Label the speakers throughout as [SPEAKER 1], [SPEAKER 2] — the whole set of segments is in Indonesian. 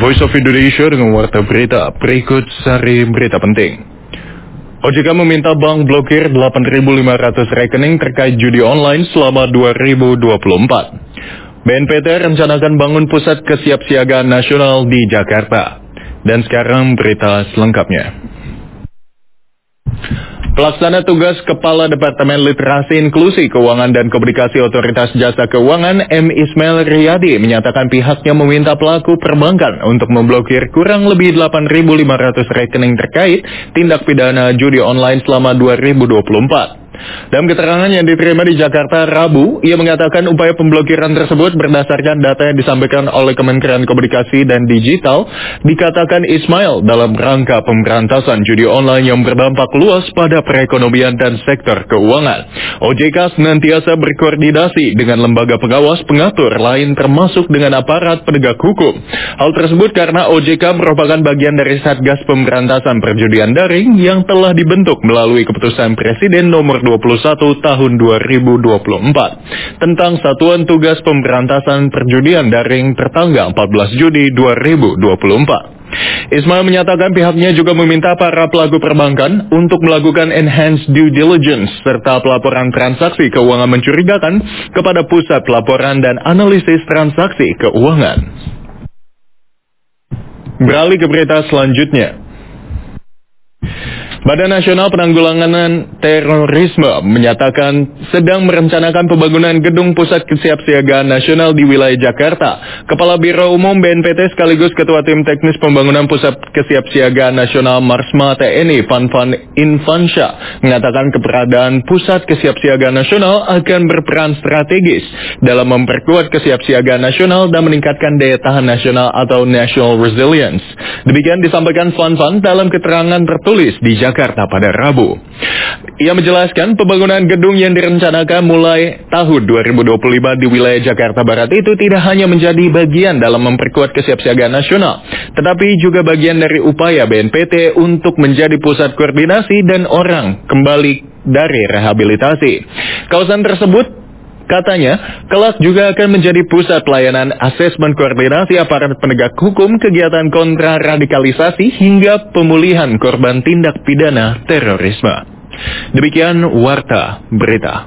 [SPEAKER 1] Voice of Indonesia dengan warta berita. Berikut sari berita penting. OJK meminta bank blokir 8.500 rekening terkait judi online selama 2024. BNPT rencanakan bangun pusat kesiapsiagaan nasional di Jakarta. Dan sekarang berita selengkapnya. Pelaksana tugas Kepala Departemen Literasi Inklusi Keuangan dan Komunikasi Otoritas Jasa Keuangan M. Ismail Riyadi menyatakan pihaknya meminta pelaku perbankan untuk memblokir kurang lebih 8.500 rekening terkait tindak pidana judi online selama 2024. Dalam keterangan yang diterima di Jakarta Rabu, ia mengatakan upaya pemblokiran tersebut berdasarkan data yang disampaikan oleh Kementerian Komunikasi dan Digital, dikatakan Ismail dalam rangka pemberantasan judi online yang berdampak luas pada perekonomian dan sektor keuangan. OJK senantiasa berkoordinasi dengan lembaga pengawas pengatur lain termasuk dengan aparat penegak hukum. Hal tersebut karena OJK merupakan bagian dari Satgas Pemberantasan Perjudian Daring yang telah dibentuk melalui keputusan Presiden nomor 21 tahun 2024 tentang Satuan Tugas Pemberantasan Perjudian Daring tertanggal 14 Juni 2024. Ismail menyatakan pihaknya juga meminta para pelaku perbankan untuk melakukan enhanced due diligence serta pelaporan transaksi keuangan mencurigakan kepada Pusat Pelaporan dan Analisis Transaksi Keuangan. Beralih ke berita selanjutnya. Badan Nasional Penanggulangan Terorisme menyatakan sedang merencanakan pembangunan gedung pusat kesiapsiagaan nasional di wilayah Jakarta. Kepala Biro Umum BNPT sekaligus Ketua Tim Teknis Pembangunan Pusat Kesiapsiagaan Nasional Marsma TNI Van Infansyah mengatakan keberadaan Pusat Kesiapsiagaan Nasional akan berperan strategis dalam memperkuat kesiapsiagaan nasional dan meningkatkan daya tahan nasional atau national resilience. Demikian disampaikan Van dalam keterangan tertulis di Jakarta pada Rabu. Ia menjelaskan pembangunan gedung yang direncanakan mulai tahun 2025 di wilayah Jakarta Barat itu tidak hanya menjadi bagian dalam memperkuat kesiapsiagaan nasional, tetapi juga bagian dari upaya BNPT untuk menjadi pusat koordinasi dan orang kembali dari rehabilitasi. Kawasan tersebut katanya, kelak juga akan menjadi pusat pelayanan asesmen koordinasi aparat penegak hukum, kegiatan kontraradikalisasi, hingga pemulihan korban tindak pidana terorisme. Demikian Warta Berita.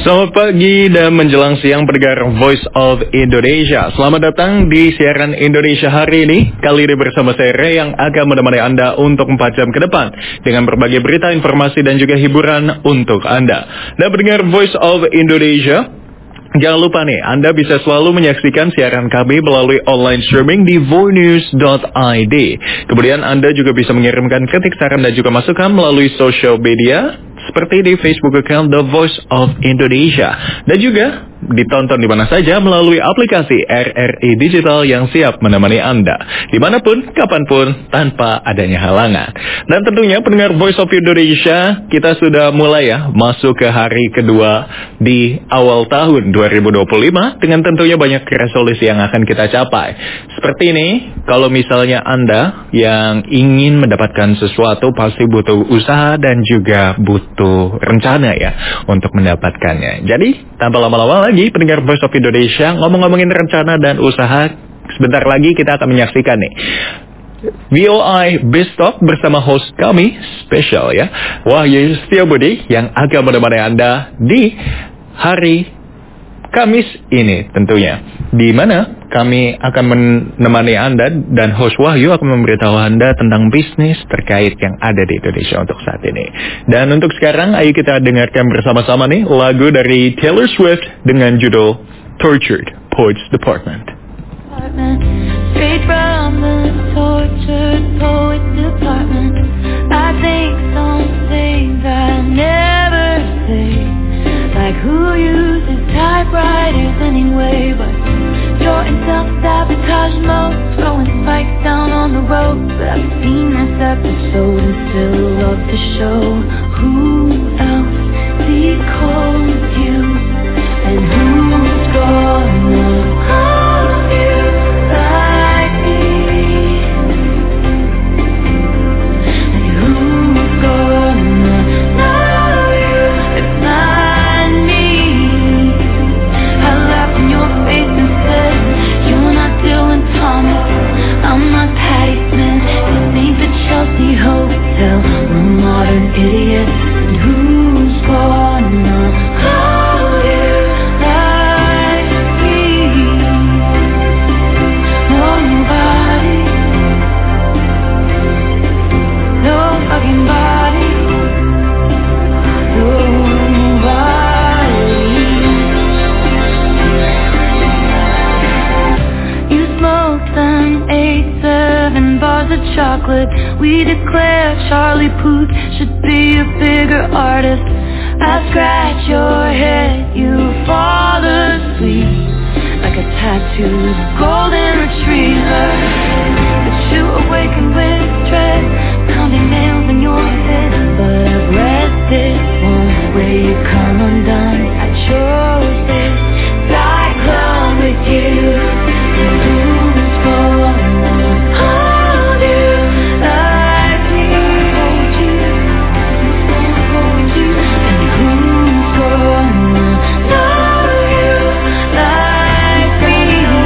[SPEAKER 1] Selamat pagi dan menjelang siang pendengar Voice of Indonesia. Selamat datang di siaran Indonesia hari ini. Kali ini bersama saya Ray yang akan menemani Anda untuk 4 jam ke depan dengan berbagai berita, informasi dan juga hiburan untuk Anda. Dan pendengar Voice of Indonesia, jangan lupa nih, Anda bisa selalu menyaksikan siaran kami melalui online streaming di vonews.id. Kemudian Anda juga bisa mengirimkan kritik, saran dan juga masukan melalui social media seperti di Facebook account The Voice of Indonesia. Dan juga ditonton di mana saja melalui aplikasi RRI Digital yang siap menemani Anda dimanapun, kapanpun, tanpa adanya halangan. Dan tentunya pendengar Voice of Indonesia, kita sudah mulai masuk ke hari kedua di awal tahun 2025 dengan tentunya banyak resolusi yang akan kita capai. Seperti ini, kalau misalnya Anda yang ingin mendapatkan sesuatu pasti butuh usaha dan juga butuh rencana untuk mendapatkannya. Jadi, tanpa lama-lama lagi, pendengar Voice of Indonesia, ngomong-ngomongin rencana dan usaha, sebentar lagi kita akan menyaksikan nih VOI Biztalk bersama host kami spesial Wahyu Setiabudi yang akan menemani Anda di hari Kamis ini tentunya, di mana kami akan menemani Anda dan host Wahyu akan memberitahu Anda tentang bisnis terkait yang ada di Indonesia untuk saat ini. Dan untuk sekarang, ayo kita dengarkan bersama-sama nih lagu dari Taylor Swift dengan judul Tortured Poets Department.
[SPEAKER 2] Straight from the Tortured Poets Department. I think some things I never say, like who uses typewriters anyway, but you're in self-sabotage mode, throwing spikes down on the road. But I've seen this episode and still love to show who else decodes you and who's gonna call you like me, and who's gonna know you if not me. I laughed in your face and said, you're not Dylan Thomas, I'm not Patty Smith. This ain't the Chelsea Hotel, we're modern idiots. And who's gonna call you like me? Nobody, no fucking body, nobody. You smoked them 8-7 bars of chocolate. We declare Charlie Puth should be a bigger artist. I scratch your head, you fall asleep like a tattooed golden retriever. But you awaken with dread, pounding nails in your head. But I've read this one where you come undone. I chose this cyclone with you. Who's gonna hold you like me? Hold you. And who's gonna know you like me?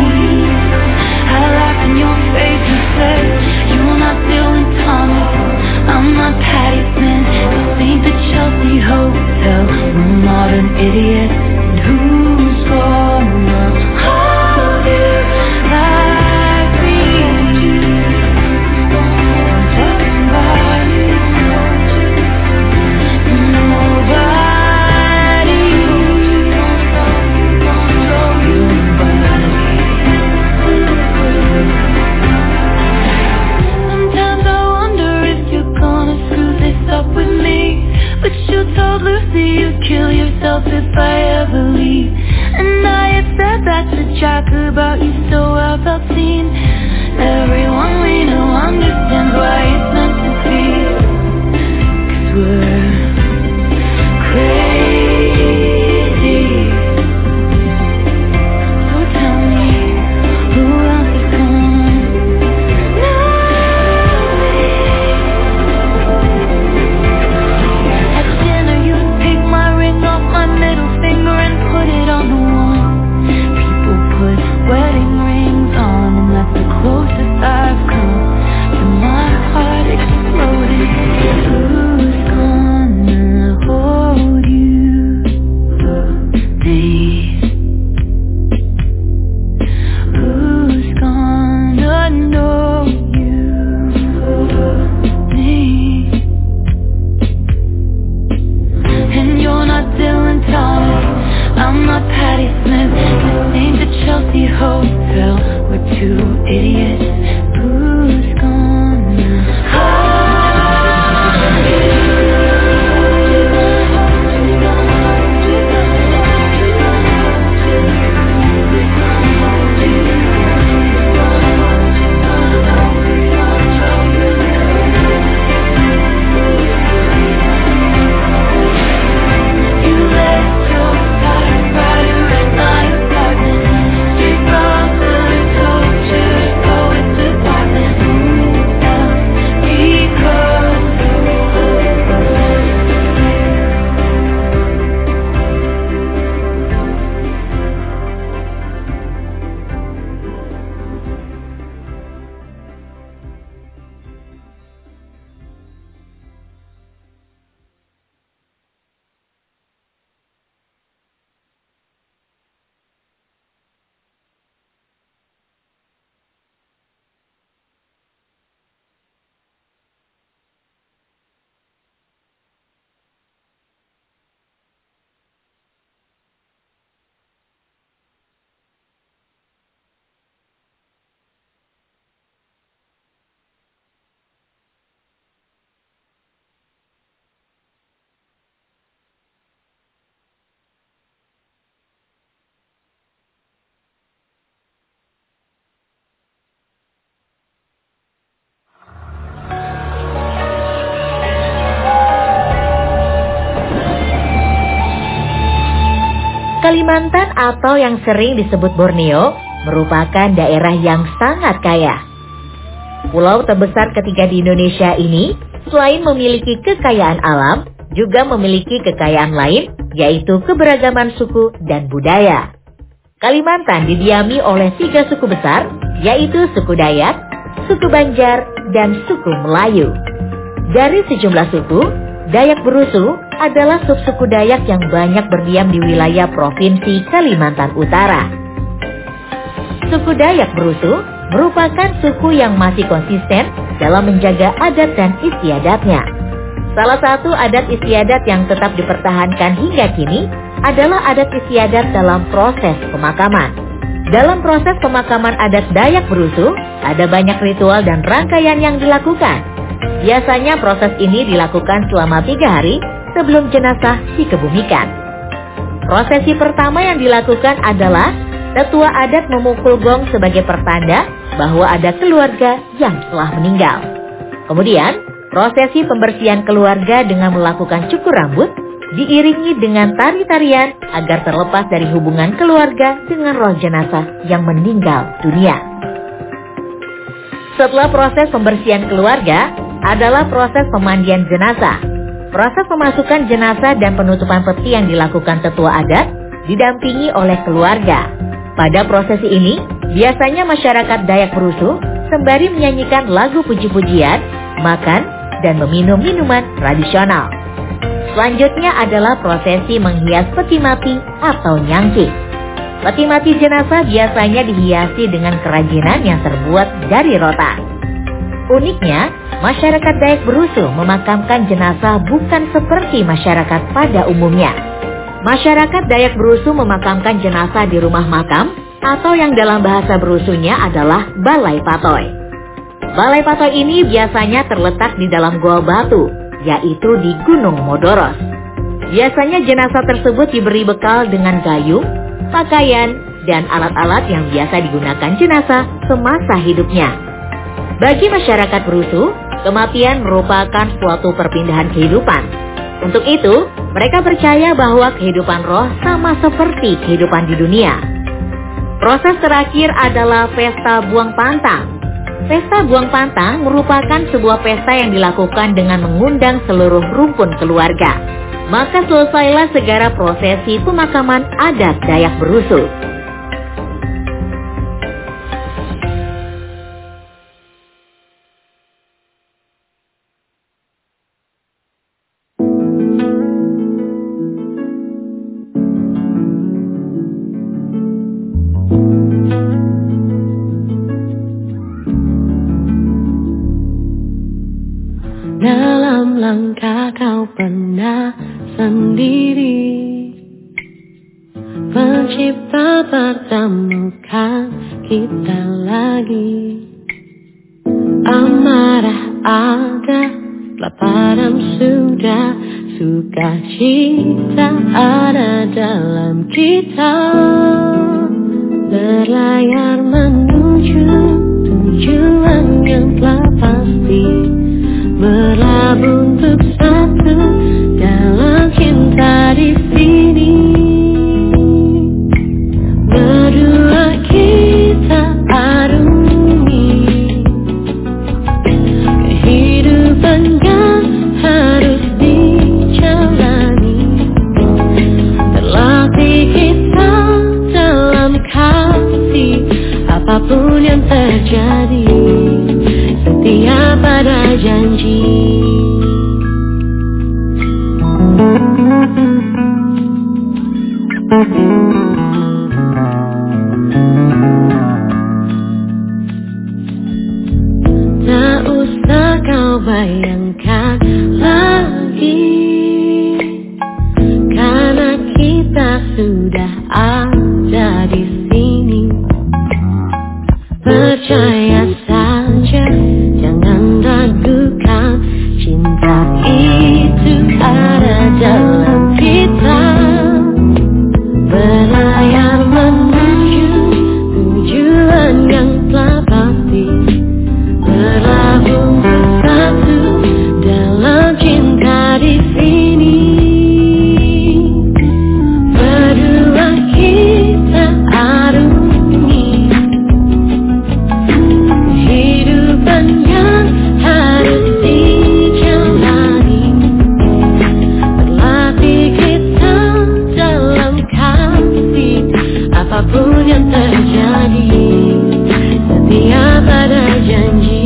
[SPEAKER 2] I laughed in your face and said, you're not Dylan Thomas, I'm not Patty Smith. This ain't the Chelsea Hotel, we're modern idiots. And who's gonna hold you like me? Somebody, sometimes I wonder if you're gonna screw this up with me. But you told Lucy you'd kill yourself if I ever leave. And I had said that to Jack about you so well felt seen. Everyone we know understands why it's meant to be. 'Cause we're crazy. So tell me, who else is gonna know me? At dinner you take my ring off my middle finger and put it on the one. People put wedding rings on, and that's the closest I've come to my we're two idiots. Who's gonna hold you?
[SPEAKER 3] Kalimantan atau yang sering disebut Borneo merupakan daerah yang sangat kaya. Pulau terbesar ketiga di Indonesia ini selain memiliki kekayaan alam, juga memiliki kekayaan lain, yaitu keberagaman suku dan budaya. Kalimantan didiami oleh 3 suku besar, yaitu suku Dayak, suku Banjar, dan suku Melayu. Dari sejumlah suku, Dayak Berusu adalah subsuku Dayak yang banyak berdiam di wilayah Provinsi Kalimantan Utara. Suku Dayak Berusu merupakan suku yang masih konsisten dalam menjaga adat dan istiadatnya. Salah satu adat istiadat yang tetap dipertahankan hingga kini adalah adat istiadat dalam proses pemakaman. Dalam proses pemakaman adat Dayak Berusu, ada banyak ritual dan rangkaian yang dilakukan. Biasanya proses ini dilakukan selama 3 hari sebelum jenazah dikebumikan. Prosesi pertama yang dilakukan adalah tetua adat memukul gong sebagai pertanda bahwa ada keluarga yang telah meninggal. Kemudian, prosesi pembersihan keluarga dengan melakukan cukur rambut diiringi dengan tari-tarian agar terlepas dari hubungan keluarga dengan roh jenazah yang meninggal dunia. Setelah proses pembersihan keluarga adalah proses pemandian jenazah. Proses pemasukan jenazah dan penutupan peti yang dilakukan tetua adat didampingi oleh keluarga. Pada prosesi ini, biasanya masyarakat Dayak Berusu sembari menyanyikan lagu puji-pujian, makan, dan meminum minuman tradisional. Selanjutnya adalah prosesi menghias peti mati atau nyangki. Peti mati jenazah biasanya dihiasi dengan kerajinan yang terbuat dari rotan. Uniknya, masyarakat Dayak Berusu memakamkan jenazah bukan seperti masyarakat pada umumnya. Masyarakat Dayak Berusu memakamkan jenazah di rumah makam atau yang dalam bahasa Berusunya adalah balai patoy. Balai patoy ini biasanya terletak di dalam goa batu, yaitu di Gunung Modoros. Biasanya jenazah tersebut diberi bekal dengan gayung, pakaian, dan alat-alat yang biasa digunakan jenazah semasa hidupnya. Bagi masyarakat Berusu, kematian merupakan suatu perpindahan kehidupan. Untuk itu, mereka percaya bahwa kehidupan roh sama seperti kehidupan di dunia. Proses terakhir adalah pesta buang pantang. Pesta buang pantang merupakan sebuah pesta yang dilakukan dengan mengundang seluruh rumpun keluarga. Maka selesailah segala prosesi pemakaman adat Dayak Berusu.
[SPEAKER 2] Dalam langkah kau pernah sendiri, pencipta
[SPEAKER 4] mempertemukan kita lagi. Amarah ada, kelaparan sudah, sukacita ada dalam kita. Berlayar menuju tujuan yang telah pasti, berlabuh untuk satu dalam cinta di sini. Berdua kita arungi kehidupan yang harus dijalani. Terlatih kita dalam kasih, apapun yang terjadi, setia pada janji. Tak usah kau bayangkan lagi, karena kita sudah ada di sini. Percaya saja, jangan ragukan, cinta itu ada dalam kita. Berlayar menuju tujuan yang telah pasti, berlabuh bersatu dalam cinta di sini. Berdua kita arungi kehidupan yang harus dijalani. Berlatih kita dalam kasih, apapun yang terjadi, setia pada janji.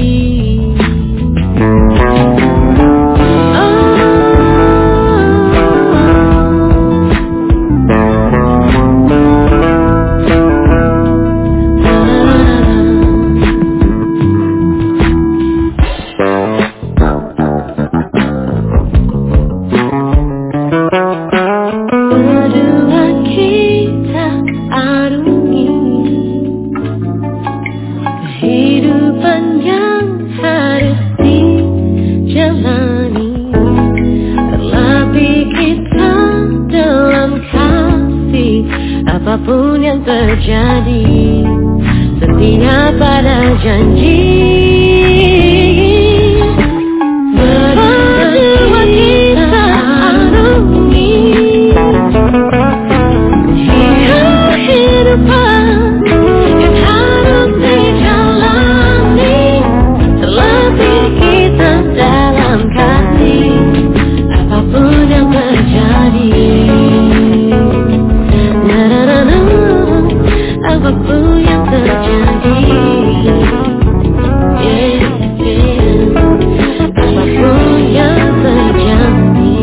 [SPEAKER 4] Berdua kita arungi kehidupan yang harus dijalani. Terlatih kita dalam kasih, apapun yang terjadi, setia pada janji. Berdua kita arungi kehidupan yang harus dijalani. Terlatih kita dalam kasih, apapun yang terjadi. Apapun yang terjadi, apapun yang terjadi,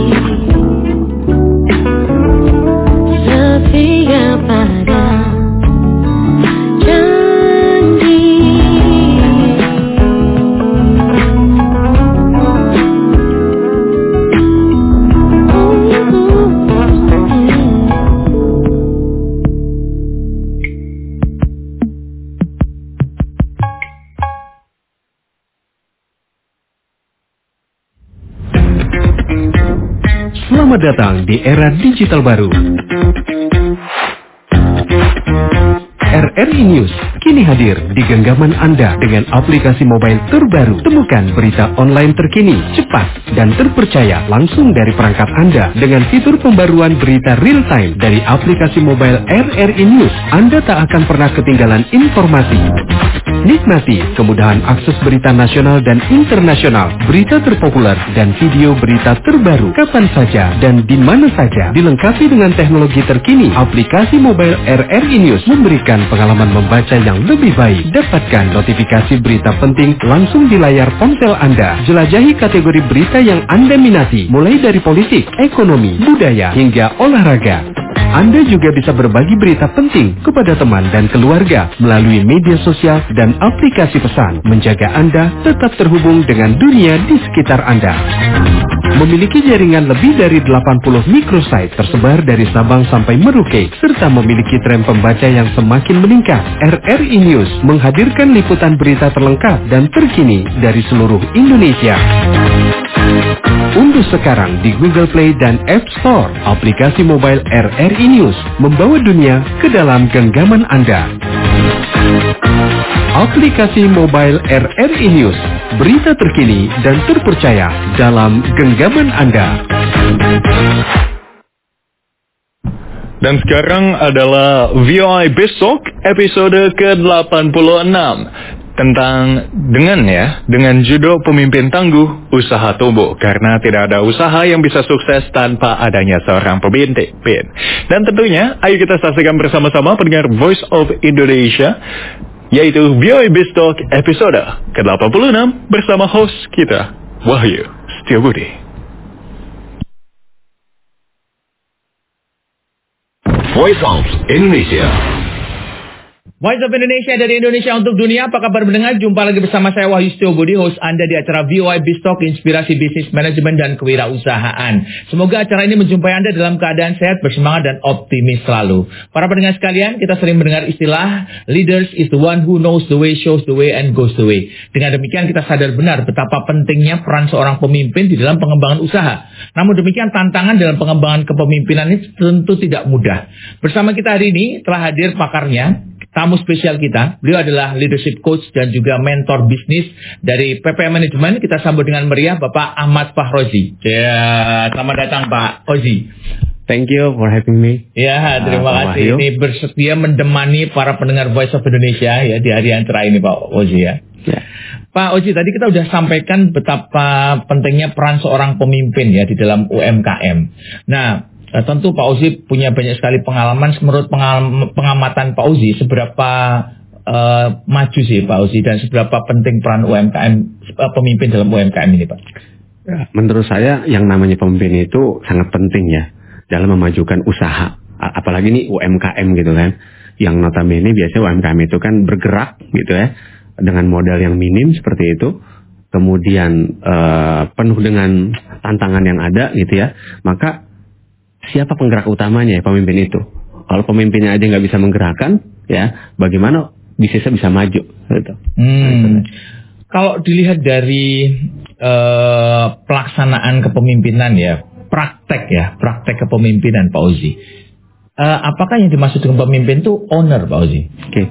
[SPEAKER 4] setia pada janji.
[SPEAKER 5] Selamat datang di era digital baru. RRI News kini hadir di genggaman Anda dengan aplikasi mobile terbaru. Temukan berita online terkini, cepat, dan terpercaya langsung dari perangkat Anda dengan fitur pembaruan berita real time dari aplikasi mobile RRI News. Anda tak akan pernah ketinggalan informasi. Nikmati kemudahan akses berita nasional dan internasional, berita terpopuler, dan video berita terbaru kapan saja dan di mana saja. Dilengkapi dengan teknologi terkini, aplikasi mobile RRI News memberikan pengalaman membaca yang lebih baik. Dapatkan notifikasi berita penting langsung di layar ponsel Anda. Jelajahi kategori berita yang Anda minati, mulai dari politik, ekonomi, budaya, hingga olahraga. Anda juga bisa berbagi berita penting kepada teman dan keluarga melalui media sosial dan aplikasi pesan, menjaga Anda tetap terhubung dengan dunia di sekitar Anda. Memiliki jaringan lebih dari 80 microsite tersebar dari Sabang sampai Merauke, serta memiliki tren pembaca yang semakin meningkat. RRI News menghadirkan liputan berita terlengkap dan terkini dari seluruh Indonesia. Unduh sekarang di Google Play dan App Store aplikasi mobile RRI News, membawa dunia ke dalam genggaman Anda. Aplikasi mobile RRI News, berita terkini dan terpercaya dalam genggaman Anda.
[SPEAKER 1] Dan sekarang adalah VOI Besok episode ke-86 dengan judul Pemimpin Tangguh, Usaha Tumbuh, karena tidak ada usaha yang bisa sukses tanpa adanya seorang pemimpin. Dan tentunya, ayo kita saksikan bersama-sama pendengar Voice of Indonesia, yaitu VOI Besok episode ke-86 bersama host kita, Wahyu Setiabudi.
[SPEAKER 6] Voice of Indonesia.
[SPEAKER 7] Voice of Indonesia dari Indonesia untuk dunia. Apa kabar mendengar? Jumpa lagi bersama saya Wahyu Setiabudi, host Anda di acara VOI Bistok, Inspirasi Bisnis Manajemen dan Kewirausahaan. Semoga acara ini menjumpai Anda dalam keadaan sehat, bersemangat dan optimis selalu. Para pendengar sekalian, kita sering mendengar istilah leaders is the one who knows the way, shows the way, and goes the way. Dengan demikian kita sadar benar betapa pentingnya peran seorang pemimpin di dalam pengembangan usaha. Namun demikian tantangan dalam pengembangan kepemimpinan ini tentu tidak mudah. Bersama kita hari ini telah hadir pakarnya, tamu spesial kita. Beliau adalah leadership coach dan juga mentor bisnis dari PPM Management. Kita sambut dengan meriah Bapak Ahmad Fahrozi. Ya, selamat datang Pak Ozi.
[SPEAKER 8] Thank you for having me.
[SPEAKER 7] Ya, terima kasih. Ini bersedia mendemani para pendengar Voice of Indonesia ya di hari yang terakhir ini Pak Ozi ya. Pak Ozi, tadi kita sudah sampaikan betapa pentingnya peran seorang pemimpin ya di dalam UMKM. Nah, tentu Pak Ozi punya banyak sekali pengalaman. Menurut pengamatan Pak Ozi, seberapa maju sih Pak Ozi dan seberapa penting peran UMKM, pemimpin dalam UMKM ini Pak?
[SPEAKER 8] Ya, menurut saya yang namanya pemimpin itu sangat penting ya dalam memajukan usaha. Apalagi nih UMKM gitu kan, yang notabene biasanya UMKM itu kan bergerak gitu ya dengan modal yang minim seperti itu. Kemudian penuh dengan tantangan yang ada gitu ya. Maka siapa penggerak utamanya ya, pemimpin itu? Kalau pemimpinnya aja nggak bisa menggerakkan, ya bagaimana bisnisnya bisa maju? Gitu.
[SPEAKER 7] Kalau dilihat dari pelaksanaan kepemimpinan ya, praktek kepemimpinan Pak Ozi. Apakah yang dimaksud dengan pemimpin itu owner Pak Ozi?
[SPEAKER 8] Oke.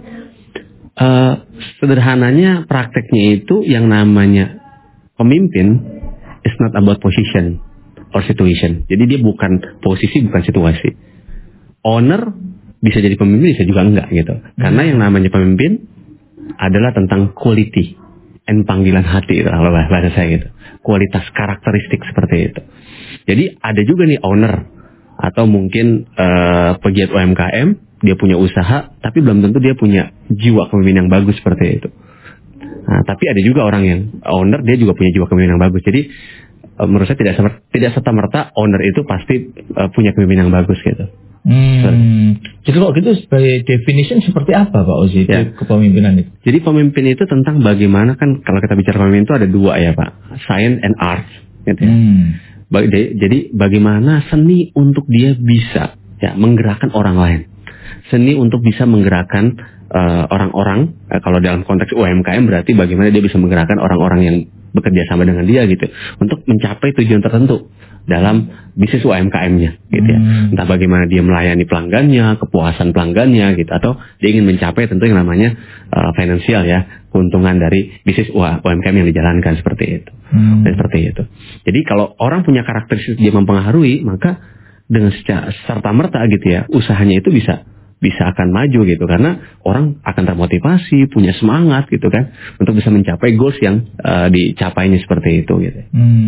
[SPEAKER 8] Sederhananya prakteknya itu yang namanya pemimpin is not about position or situation. Jadi dia bukan posisi, bukan situasi. Owner bisa jadi pemimpin, bisa juga enggak gitu. Karena yang namanya pemimpin adalah tentang quality and panggilan hati, kalau bahasa saya gitu. Kualitas karakteristik seperti itu. Jadi ada juga nih owner atau mungkin pegiat UMKM, dia punya usaha, tapi belum tentu dia punya jiwa kepemimpinan yang bagus seperti itu. Nah, tapi ada juga orang yang owner, dia juga punya jiwa kepemimpinan yang bagus. Jadi menurut saya tidak serta-merta owner itu pasti punya kepemimpinan yang bagus gitu.
[SPEAKER 7] Jadi kalau gitu sebagai definition seperti apa Pak Ozi ya, kepemimpinan itu?
[SPEAKER 8] Jadi pemimpin itu tentang bagaimana, kan kalau kita bicara pemimpin itu ada dua ya Pak, science and art gitu ya. Jadi bagaimana seni untuk dia bisa ya menggerakkan orang lain, seni untuk bisa menggerakkan orang-orang. Kalau dalam konteks UMKM berarti bagaimana dia bisa menggerakkan orang-orang yang bekerja sama dengan dia gitu untuk mencapai tujuan tertentu dalam bisnis UMKM-nya gitu ya. Entah bagaimana dia melayani pelanggannya, kepuasan pelanggannya gitu, atau dia ingin mencapai tentu yang namanya finansial ya, keuntungan dari bisnis UMKM yang dijalankan seperti itu. Seperti itu. Jadi kalau orang punya karakteristik dia mempengaruhi, maka dengan serta-merta gitu ya, usahanya itu bisa akan maju gitu, karena orang akan termotivasi, punya semangat gitu kan untuk bisa mencapai goals yang dicapainya seperti itu gitu.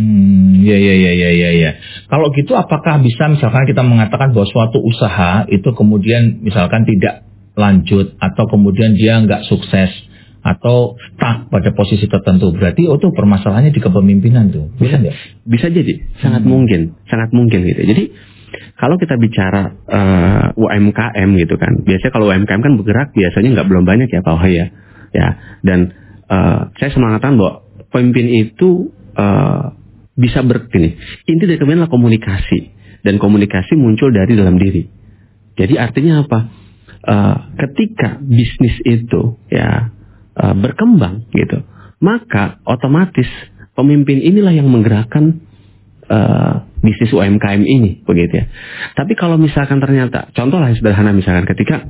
[SPEAKER 7] Ya. Kalau gitu apakah bisa misalkan kita mengatakan bahwa suatu usaha itu kemudian misalkan tidak lanjut atau kemudian dia nggak sukses atau stuck pada posisi tertentu, berarti itu permasalahannya di kepemimpinan tuh.
[SPEAKER 8] Bisa jadi, sangat mungkin gitu. Jadi kalau kita bicara UMKM gitu kan, biasanya kalau UMKM kan bergerak biasanya belum banyak ya Pak Wahyu ya. Dan saya semangatkan bahwa pemimpin itu bisa begini. Inti dari kepemimpinan adalah komunikasi, dan komunikasi muncul dari dalam diri. Jadi artinya apa? Ketika bisnis itu berkembang gitu, maka otomatis pemimpin inilah yang menggerakkan bisnis UMKM ini, begitu ya. Tapi kalau misalkan ternyata, contoh lah sederhana, misalkan ketika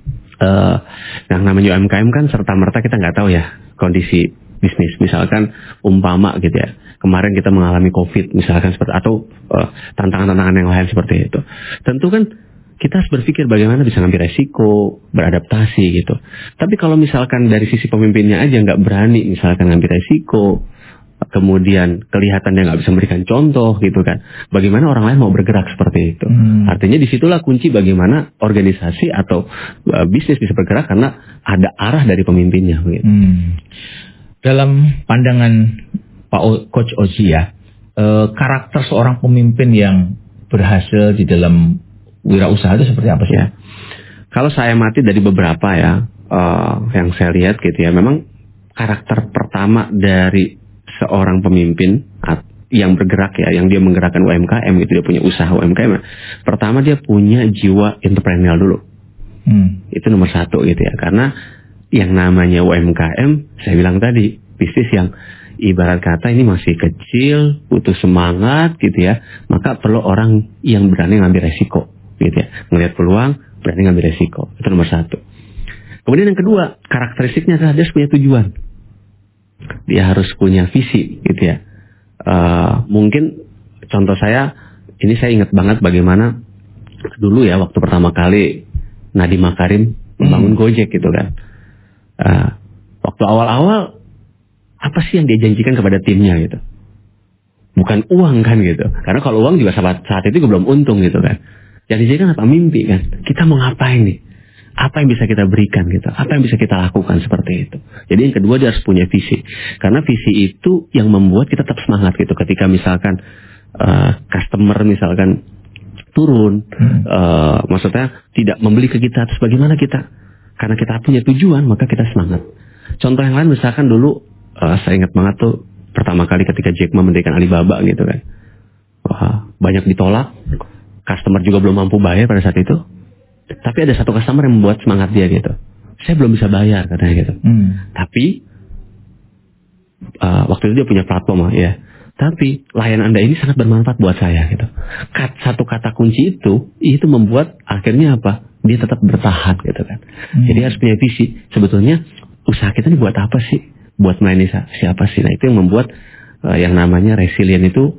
[SPEAKER 8] yang namanya UMKM kan serta-merta kita nggak tahu ya kondisi bisnis. Misalkan umpama gitu ya, kemarin kita mengalami COVID misalkan seperti, atau tantangan-tantangan yang lain seperti itu. Tentu kan kita harus berpikir bagaimana bisa ngambil resiko, beradaptasi gitu. Tapi kalau misalkan dari sisi pemimpinnya aja nggak berani misalkan ngambil resiko, kemudian kelihatan dia nggak bisa memberikan contoh gitu kan, bagaimana orang lain mau bergerak seperti itu? Artinya disitulah kunci bagaimana organisasi atau bisnis bisa bergerak, karena ada arah dari pemimpinnya gitu.
[SPEAKER 7] Dalam pandangan Coach Oji ya, karakter seorang pemimpin yang berhasil di dalam wirausaha itu seperti apa sih?
[SPEAKER 8] Ya. Kalau saya amati dari beberapa ya, yang saya lihat gitu ya, memang karakter pertama dari seorang pemimpin yang bergerak ya, yang dia menggerakkan UMKM gitu, dia punya usaha UMKM. Pertama dia punya jiwa entrepreneurial dulu. Itu nomor satu gitu ya, karena yang namanya UMKM, saya bilang tadi, bisnis yang ibarat kata ini masih kecil, butuh semangat gitu ya, maka perlu orang yang berani ngambil resiko gitu ya, ngelihat peluang, berani ngambil resiko. Itu nomor satu. Kemudian yang kedua, karakteristiknya adalah dia harus punya tujuan. Dia harus punya visi gitu ya. Mungkin contoh saya, ini saya ingat banget bagaimana dulu ya, waktu pertama kali Nadiem Makarim membangun Gojek gitu kan. Waktu awal-awal, apa sih yang dia janjikan kepada timnya gitu? Bukan uang kan gitu. Karena kalau uang juga saat itu belum untung gitu kan. Yang dijanjikan apa? Mimpi kan. Kita mau ngapain nih? Apa yang bisa kita berikan gitu? Apa yang bisa kita lakukan seperti itu? Jadi yang kedua dia harus punya visi. Karena visi itu yang membuat kita tetap semangat gitu. Ketika misalkan customer misalkan turun, maksudnya tidak membeli ke kita, terus bagaimana kita? Karena kita punya tujuan, maka kita semangat. Contoh yang lain misalkan dulu, saya ingat banget tuh pertama kali ketika Jack Ma mendirikan Alibaba gitu kan. Wah, banyak ditolak, customer juga belum mampu bayar pada saat itu. Tapi ada satu customer yang membuat semangat dia gitu. Saya belum bisa bayar katanya gitu. Tapi waktu itu dia punya platform ya. Tapi layanan Anda ini sangat bermanfaat buat saya gitu. Satu kata kunci itu membuat akhirnya apa? Dia tetap bertahan gitu kan. Jadi harus punya visi. Sebetulnya usaha kita ini buat apa sih? Buat melayani siapa sih? Nah itu yang membuat yang namanya resilient itu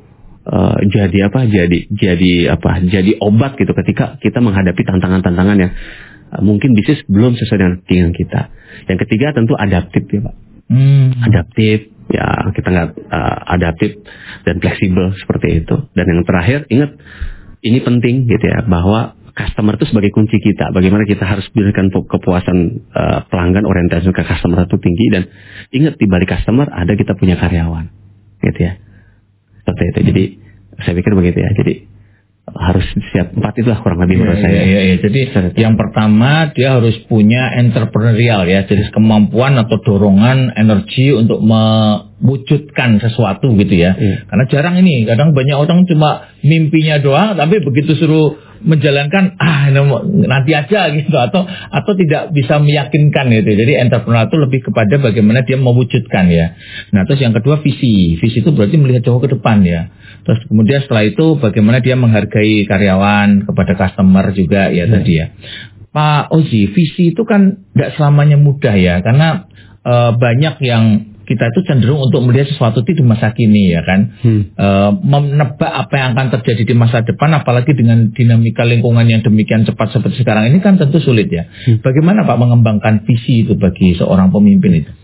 [SPEAKER 8] jadi obat gitu ketika kita menghadapi tantangan-tantangan yang mungkin bisnis belum sesuai dengan kita. Yang ketiga tentu adaptif ya Pak. Adaptif ya, kita nggak adaptif dan fleksibel seperti itu. Dan yang terakhir ingat, ini penting gitu ya, bahwa customer itu sebagai kunci kita. Bagaimana kita harus berikan kepuasan pelanggan, orientasi ke customer itu tinggi. Dan ingat, di balik customer ada kita punya karyawan gitu ya. Seperti itu. Jadi saya pikir begitu ya. Jadi harus siap 4 itulah kurang lebih menurut saya.
[SPEAKER 7] Iya. Jadi yang pertama dia harus punya entrepreneurial ya. Jadi kemampuan atau dorongan energi untuk mewujudkan sesuatu gitu ya. Karena jarang ini, kadang banyak orang cuma mimpinya doang, tapi begitu suruh menjalankan nanti aja gitu, atau tidak bisa meyakinkan gitu. Jadi entrepreneur itu lebih kepada bagaimana dia mewujudkan ya. Nah, terus yang kedua visi itu berarti melihat jauh ke depan ya. Terus kemudian setelah itu bagaimana dia menghargai karyawan, kepada customer juga ya tadi ya. Pak Oji, visi itu kan tidak selamanya mudah ya, karena banyak yang kita itu cenderung untuk melihat sesuatu di masa kini ya kan. Menebak apa yang akan terjadi di masa depan, apalagi dengan dinamika lingkungan yang demikian cepat seperti sekarang ini kan tentu sulit ya. Bagaimana Pak mengembangkan visi itu bagi seorang pemimpin itu?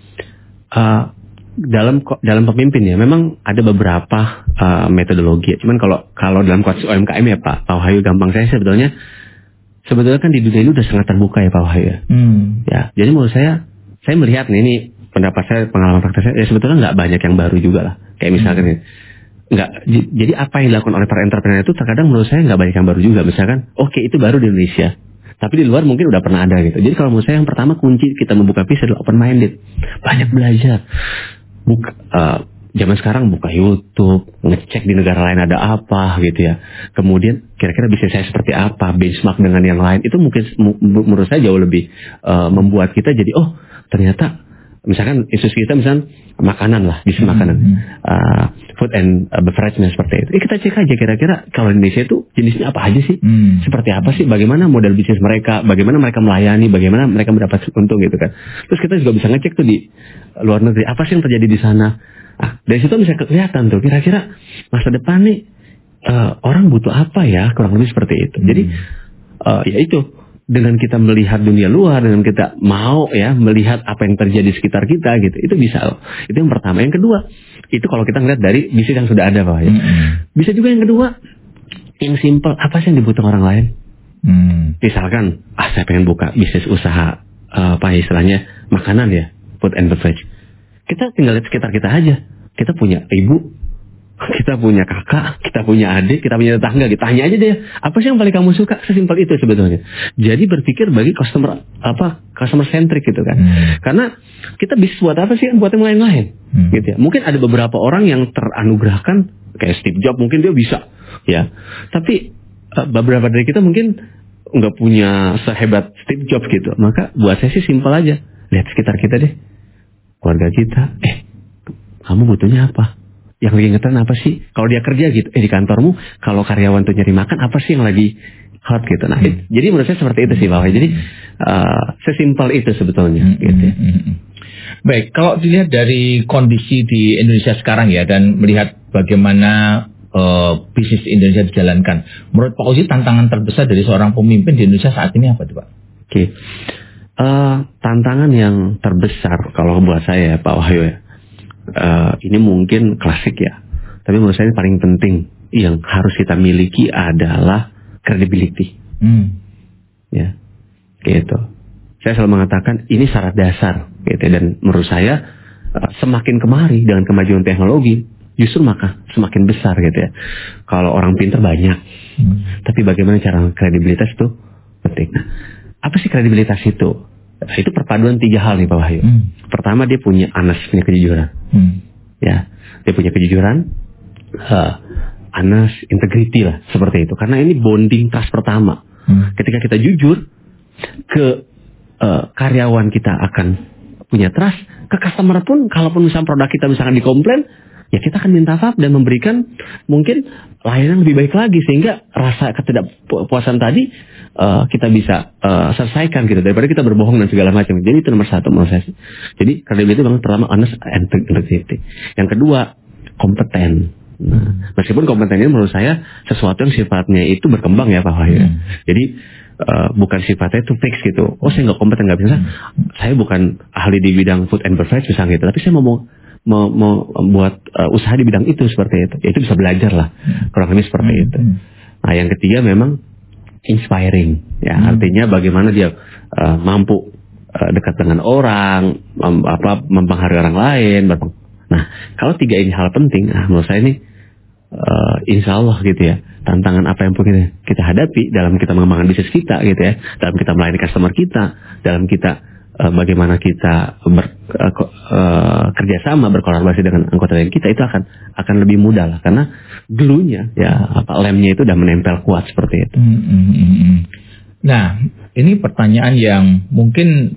[SPEAKER 8] Dalam pemimpin ya, memang ada beberapa metodologi. Cuman kalau dalam konteks UMKM ya Pak Wahyu, gampang saya sebetulnya kan di dunia ini udah sangat terbuka ya Pak Wahyu ya. Ya, jadi menurut saya melihat nih, ini pendapat saya, pengalaman praktek saya, ya sebetulnya nggak banyak yang baru juga lah. Kayak misalkan jadi apa yang dilakukan oleh para entrepreneur itu terkadang menurut saya nggak banyak yang baru juga. Misalkan, oke, itu baru di Indonesia, tapi di luar mungkin udah pernah ada gitu. Jadi kalau menurut saya yang pertama kunci kita membuka visi adalah open minded, banyak belajar. zaman sekarang buka YouTube, ngecek di negara lain ada apa gitu ya. Kemudian kira-kira bisnis saya seperti apa, benchmark dengan yang lain. Itu mungkin menurut saya jauh lebih membuat kita jadi, oh ternyata misalkan isu kita misalkan makanan lah, bisnis makanan, food and beverage seperti itu. Kita cek aja kira-kira kalau Indonesia itu jenisnya apa aja sih, seperti apa sih, bagaimana model bisnis mereka, bagaimana mereka melayani, bagaimana mereka mendapat untung gitu kan. Terus kita juga bisa ngecek tuh di luar negeri apa sih yang terjadi di sana. Dari situ bisa kelihatan tuh kira-kira masa depan nih orang butuh apa ya, kurang lebih seperti itu. Jadi ya itu, dengan kita melihat dunia luar, dengan kita mau ya melihat apa yang terjadi di sekitar kita gitu, itu bisa loh. Itu yang pertama. Yang kedua, itu kalau kita ngeliat dari bisnis yang sudah ada Pak ya. Bisa juga yang kedua, yang simple, apa sih yang dibutuhkan orang lain? Misalkan, saya pengen buka bisnis usaha apa istilahnya makanan ya, food and beverage. Kita tinggal lihat sekitar kita aja. Kita punya ibu, kita punya kakak, kita punya adik, kita punya tetangga. Kita tanya aja deh, apa sih yang paling kamu suka? Sesimpel itu sebetulnya. Jadi berpikir bagi customer centric gitu kan. Karena kita bisnis buat apa sih? Buat yang lain-lain. Gitu ya. Mungkin ada beberapa orang yang teranugerakan kayak Steve Jobs, mungkin dia bisa, ya. Tapi beberapa dari kita mungkin nggak punya sehebat Steve Jobs gitu. Maka buat saya sih simpel aja. Lihat sekitar kita deh. Keluarga kita, kamu butuhnya apa? Yang lagi ngetren apa sih? Kalau dia kerja gitu, di kantormu, kalau karyawan tuh nyari makan, apa sih yang lagi hot gitu? Nah, jadi menurut saya seperti itu sih Pak. Jadi sesimpel itu sebetulnya. Gitu.
[SPEAKER 7] Baik, kalau dilihat dari kondisi di Indonesia sekarang ya, dan melihat bagaimana bisnis Indonesia dijalankan, menurut Pak Ozi tantangan terbesar dari seorang pemimpin di Indonesia saat ini apa tuh Pak?
[SPEAKER 8] Oke. Tantangan yang terbesar kalau buat saya Pak Wahyu ya, ini mungkin klasik ya, tapi menurut saya paling penting yang harus kita miliki adalah credibility. Ya, gitu. Saya selalu mengatakan ini syarat dasar, gitu. Dan menurut saya semakin kemari dengan kemajuan teknologi, justru maka semakin besar gitu ya. Kalau orang pintar banyak, tapi bagaimana cara kredibilitas itu penting. Nah, apa sih kredibilitas itu? Itu perpaduan 3 hal nih Pak Wahyu. Pertama, dia punya honest, punya kejujuran. Ya, dia punya kejujuran, honest, integrity lah, seperti itu. Karena ini bonding trust pertama. Ketika kita jujur ke karyawan, kita akan punya trust. Ke customer pun, kalaupun misalnya produk kita misalkan dikomplain, ya kita akan minta maaf dan memberikan mungkin layanan lebih baik lagi, sehingga rasa ketidakpuasan tadi kita bisa selesaikan gitu, daripada kita berbohong dan segala macam. Jadi itu nomor 1 menurut saya. Jadi credibility banget, pertama honest and integrity. Yang kedua, kompeten. Nah, meskipun kompeten ini menurut saya sesuatu yang sifatnya itu berkembang ya Pak Wahyu. Jadi bukan sifatnya itu fix gitu. Oh, saya nggak kompeten, nggak bisa. Saya bukan ahli di bidang food and beverage misalnya gitu, tapi saya mau buat usaha di bidang itu seperti itu. Ya, itu bisa belajar lah, kurang lebih seperti itu. Nah, yang ketiga memang inspiring, ya, artinya bagaimana dia mampu dekat dengan orang, mempengaruhi orang lain. Nah, kalau 3 ini hal penting, menurut saya ini insya Allah gitu ya, tantangan apa yang kita hadapi dalam kita mengembangkan bisnis kita gitu ya, dalam kita melayani customer kita, dalam kita bagaimana kita kerjasama, berkolaborasi dengan anggota lain kita, itu akan lebih mudah lah, karena glunya ya, lemnya itu udah menempel kuat seperti itu.
[SPEAKER 7] Nah, ini pertanyaan yang mungkin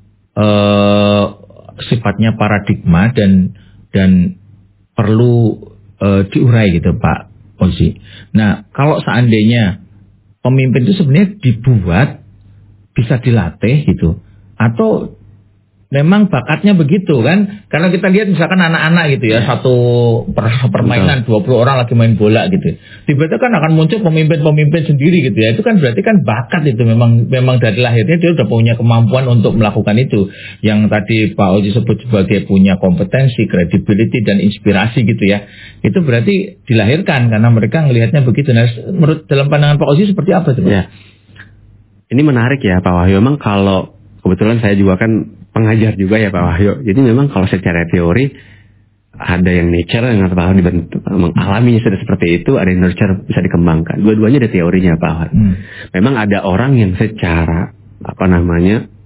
[SPEAKER 7] sifatnya paradigma dan perlu diurai gitu Pak Ozi. Nah, kalau seandainya pemimpin itu sebenarnya dibuat, bisa dilatih gitu, atau memang bakatnya begitu kan? Karena kita lihat misalkan anak-anak gitu ya, satu permainan 20 orang lagi main bola gitu, tiba-tiba kan akan muncul pemimpin-pemimpin sendiri gitu ya. Itu kan berarti kan bakat itu, memang dari lahirnya dia udah punya kemampuan untuk melakukan itu. Yang tadi Pak Ozi sebut sebagai punya kompetensi, credibility dan inspirasi gitu ya. Itu berarti dilahirkan karena mereka ngelihatnya begitu. Nah, menurut dalam pandangan Pak Ozi seperti apa itu Pak?
[SPEAKER 8] Ya. Ini menarik ya Pak Wahyu. Memang kalau kebetulan saya juga kan pengajar juga ya Pak Wahyu. Jadi memang kalau secara teori ada yang nature yang mengalami sudah seperti itu, ada yang nurture bisa dikembangkan. Dua-duanya ada teorinya Pak Wahyu. Memang ada orang yang secara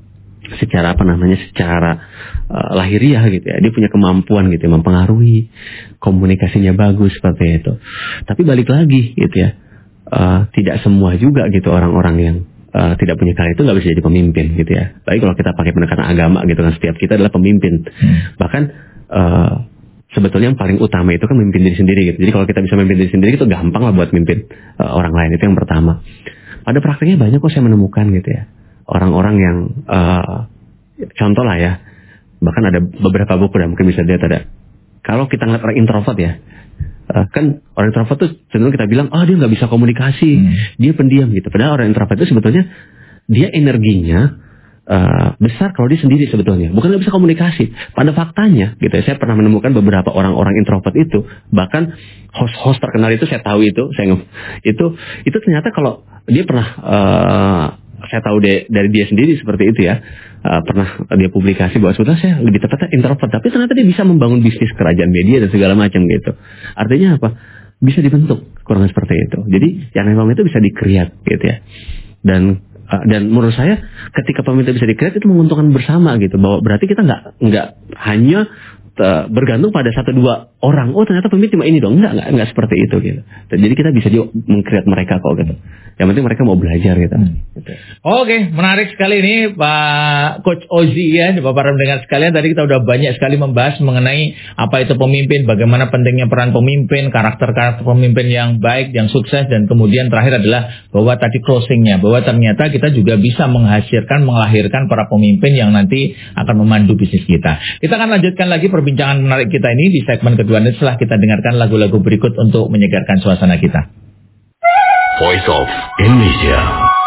[SPEAKER 8] secara lahiriah gitu ya, dia punya kemampuan gitu ya, mempengaruhi, komunikasinya bagus seperti itu. Tapi balik lagi gitu ya, tidak semua juga gitu orang-orang yang tidak punya karya itu nggak bisa jadi pemimpin gitu ya. Baik kalau kita pakai pendekatan agama gitu kan, setiap kita adalah pemimpin. Bahkan sebetulnya yang paling utama itu kan memimpin diri sendiri gitu. Jadi kalau kita bisa memimpin diri sendiri itu gampang lah buat mimpin orang lain, itu yang pertama. Pada prakteknya banyak kok saya menemukan gitu ya, orang-orang yang contoh lah ya, bahkan ada beberapa buku dan mungkin bisa lihat ada. Kalau kita ngeliat orang introvert ya, kan orang introvert tuh cenderung kita bilang, dia nggak bisa komunikasi, dia pendiam gitu. Padahal orang introvert itu sebetulnya dia energinya besar kalau dia sendiri sebetulnya, bukan nggak bisa komunikasi. Pada faktanya gitu ya, saya pernah menemukan beberapa orang-orang introvert itu, bahkan host-host terkenal itu saya tahu itu ternyata kalau dia pernah saya tahu dari dia sendiri seperti itu ya, pernah dia publikasi bahwa sebetulnya saya lebih tepatnya introvert, tapi ternyata dia bisa membangun bisnis kerajaan media dan segala macam gitu. Artinya apa? Bisa dibentuk kurang seperti itu. Jadi yang memang itu bisa di-create gitu ya. Dan menurut saya ketika pemimpin bisa di-create itu menguntungkan bersama gitu, bahwa berarti kita nggak hanya bergantung pada 1-2 orang. Oh ternyata pemimpin cuma ini dong. Enggak seperti itu gitu. Jadi kita bisa juga meng-create mereka kok gitu. Yang penting mereka mau belajar gitu.
[SPEAKER 7] Oke, menarik sekali ini Pak Coach Ozzy ya, Bapak pendengar sekalian. Tadi kita udah banyak sekali membahas mengenai apa itu pemimpin, bagaimana pentingnya peran pemimpin, karakter-karakter pemimpin yang baik, yang sukses, dan kemudian terakhir adalah bahwa tadi closingnya, bahwa ternyata kita juga bisa melahirkan para pemimpin yang nanti akan memandu bisnis kita. Kita akan lanjutkan lagi perbincangan menarik kita ini di segmen kedua setelah kita dengarkan lagu-lagu berikut untuk menyegarkan suasana kita.
[SPEAKER 6] Voice of Indonesia.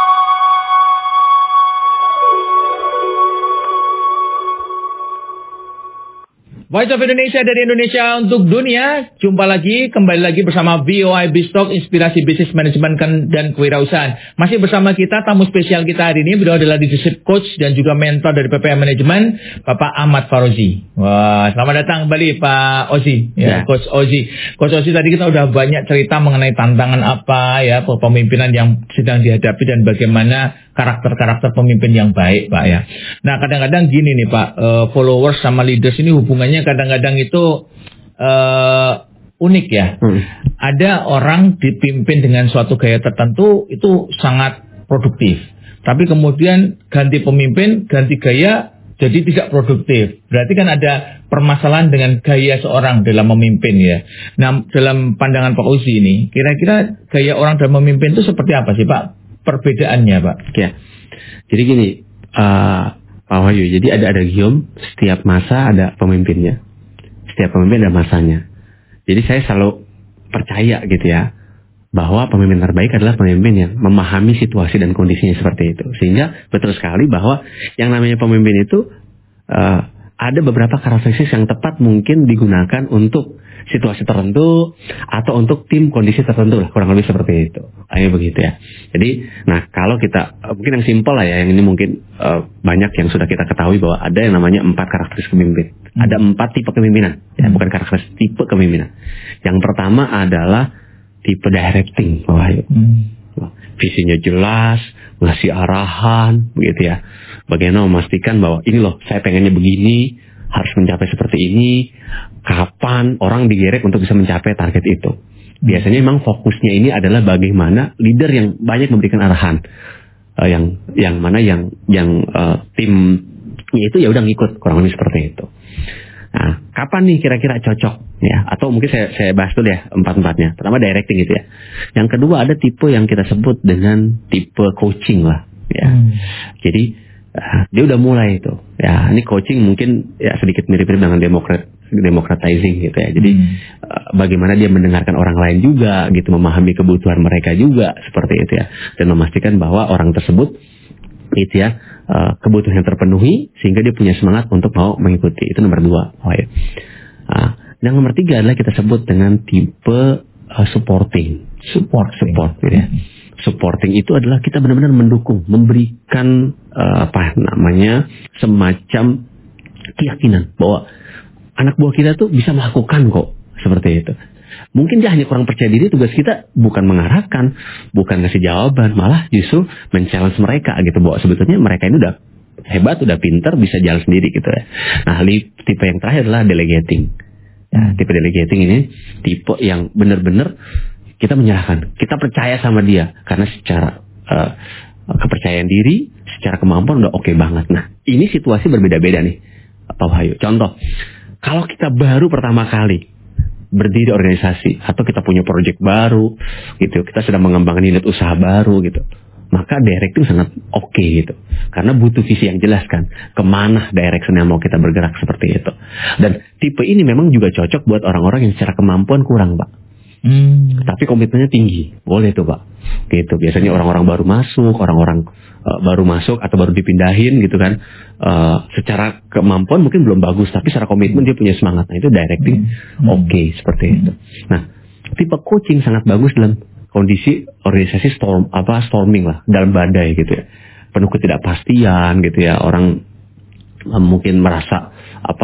[SPEAKER 7] Voice of Indonesia dari Indonesia untuk dunia. Jumpa lagi, kembali lagi bersama VOI Biztalk, Inspirasi Bisnis Manajemen dan Kewirausahaan. Masih bersama kita, tamu spesial kita hari ini, beliau adalah leadership coach dan juga mentor dari PPM Manajemen, Bapak Ahmad Farozi. Wah, selamat datang kembali Pak Ozzy, ya. Coach Ozzy. Coach Ozzy, tadi kita udah banyak cerita mengenai tantangan apa ya, kepemimpinan yang sedang dihadapi dan bagaimana karakter-karakter pemimpin yang baik, Pak ya. Nah, kadang-kadang gini nih Pak, followers sama leaders ini hubungannya kadang-kadang itu unik ya. Ada orang dipimpin dengan suatu gaya tertentu itu sangat produktif. Tapi kemudian ganti pemimpin, ganti gaya jadi tidak produktif. Berarti kan ada permasalahan dengan gaya seorang dalam memimpin ya. Nah, dalam pandangan Pak Ozzy ini, kira-kira gaya orang dalam memimpin itu seperti apa sih Pak? Perbedaannya Pak.
[SPEAKER 8] Ya. Jadi gini, Pak Wahyu, jadi ada gium, setiap masa ada pemimpinnya. Setiap pemimpin ada masanya. Jadi saya selalu percaya gitu ya, bahwa pemimpin terbaik adalah pemimpin yang memahami situasi dan kondisinya seperti itu. Sehingga betul sekali bahwa yang namanya pemimpin itu ada beberapa karakteristik yang tepat mungkin digunakan untuk situasi tertentu atau untuk tim kondisi tertentu lah, kurang lebih seperti itu. Ayo begitu ya. Jadi, nah kalau kita mungkin yang simpel lah ya, yang ini mungkin banyak yang sudah kita ketahui bahwa ada yang namanya 4 karakteristik pemimpin. Ada 4 tipe kepemimpinan, ya, bukan karakteristik, tipe kepemimpinan. Yang pertama adalah tipe directing, visinya jelas, ngasih arahan, begitu ya. Bagaimana memastikan bahwa ini loh, saya pengennya begini, harus mencapai seperti ini, kapan orang digerek untuk bisa mencapai target itu. Biasanya memang fokusnya ini adalah bagaimana leader yang banyak memberikan arahan, yang mana timnya itu ya udah ngikut, kurang lebih seperti itu. Nah, kapan nih kira-kira cocok ya? Atau mungkin saya bahas dulu ya 4-4-nya. Pertama directing gitu ya. Yang kedua ada tipe yang kita sebut dengan tipe coaching lah ya. Jadi dia udah mulai itu ya, ini coaching mungkin ya sedikit mirip-mirip dengan democratizing gitu ya. Jadi bagaimana dia mendengarkan orang lain juga gitu, memahami kebutuhan mereka juga seperti itu ya, dan memastikan bahwa orang tersebut itu ya kebutuhan yang terpenuhi sehingga dia punya semangat untuk mau mengikuti. Itu nomor 2. Dan nomor 3 adalah kita sebut dengan tipe supporting. Support gitu ya. Supporting itu adalah kita benar-benar mendukung, memberikan semacam keyakinan bahwa anak buah kita tuh bisa melakukan kok, seperti itu. Mungkin dia hanya kurang percaya diri, tugas kita bukan mengarahkan, bukan ngasih jawaban, malah justru men-challenge mereka gitu, bahwa sebetulnya mereka ini udah hebat, udah pinter, bisa jalan sendiri gitu ya. Nah, tipe yang terakhir adalah delegating. Ya, tipe delegating ini tipe yang benar-benar kita menyerahkan, kita percaya sama dia karena secara kepercayaan diri, secara kemampuan udah oke banget. Nah, ini situasi berbeda-beda nih, Pak Wahyu. Contoh, kalau kita baru pertama kali berdiri organisasi atau kita punya proyek baru gitu, kita sedang mengembangkan unit usaha baru gitu, maka directing sangat oke gitu, karena butuh visi yang jelas kan, kemana direction yang mau kita bergerak seperti itu. Dan tipe ini memang juga cocok buat orang-orang yang secara kemampuan kurang, Pak. Tapi komitmennya tinggi, boleh tuh Pak. Gitu, biasanya orang-orang baru masuk, baru masuk atau baru dipindahin gitu kan. Secara kemampuan mungkin belum bagus, tapi secara komitmen dia punya semangat. Nah, itu directing oke, seperti itu. Nah, tipe coaching sangat bagus dalam kondisi organisasi storming lah, dalam badai gitu ya. Penuh ketidakpastian gitu ya. Orang mungkin merasa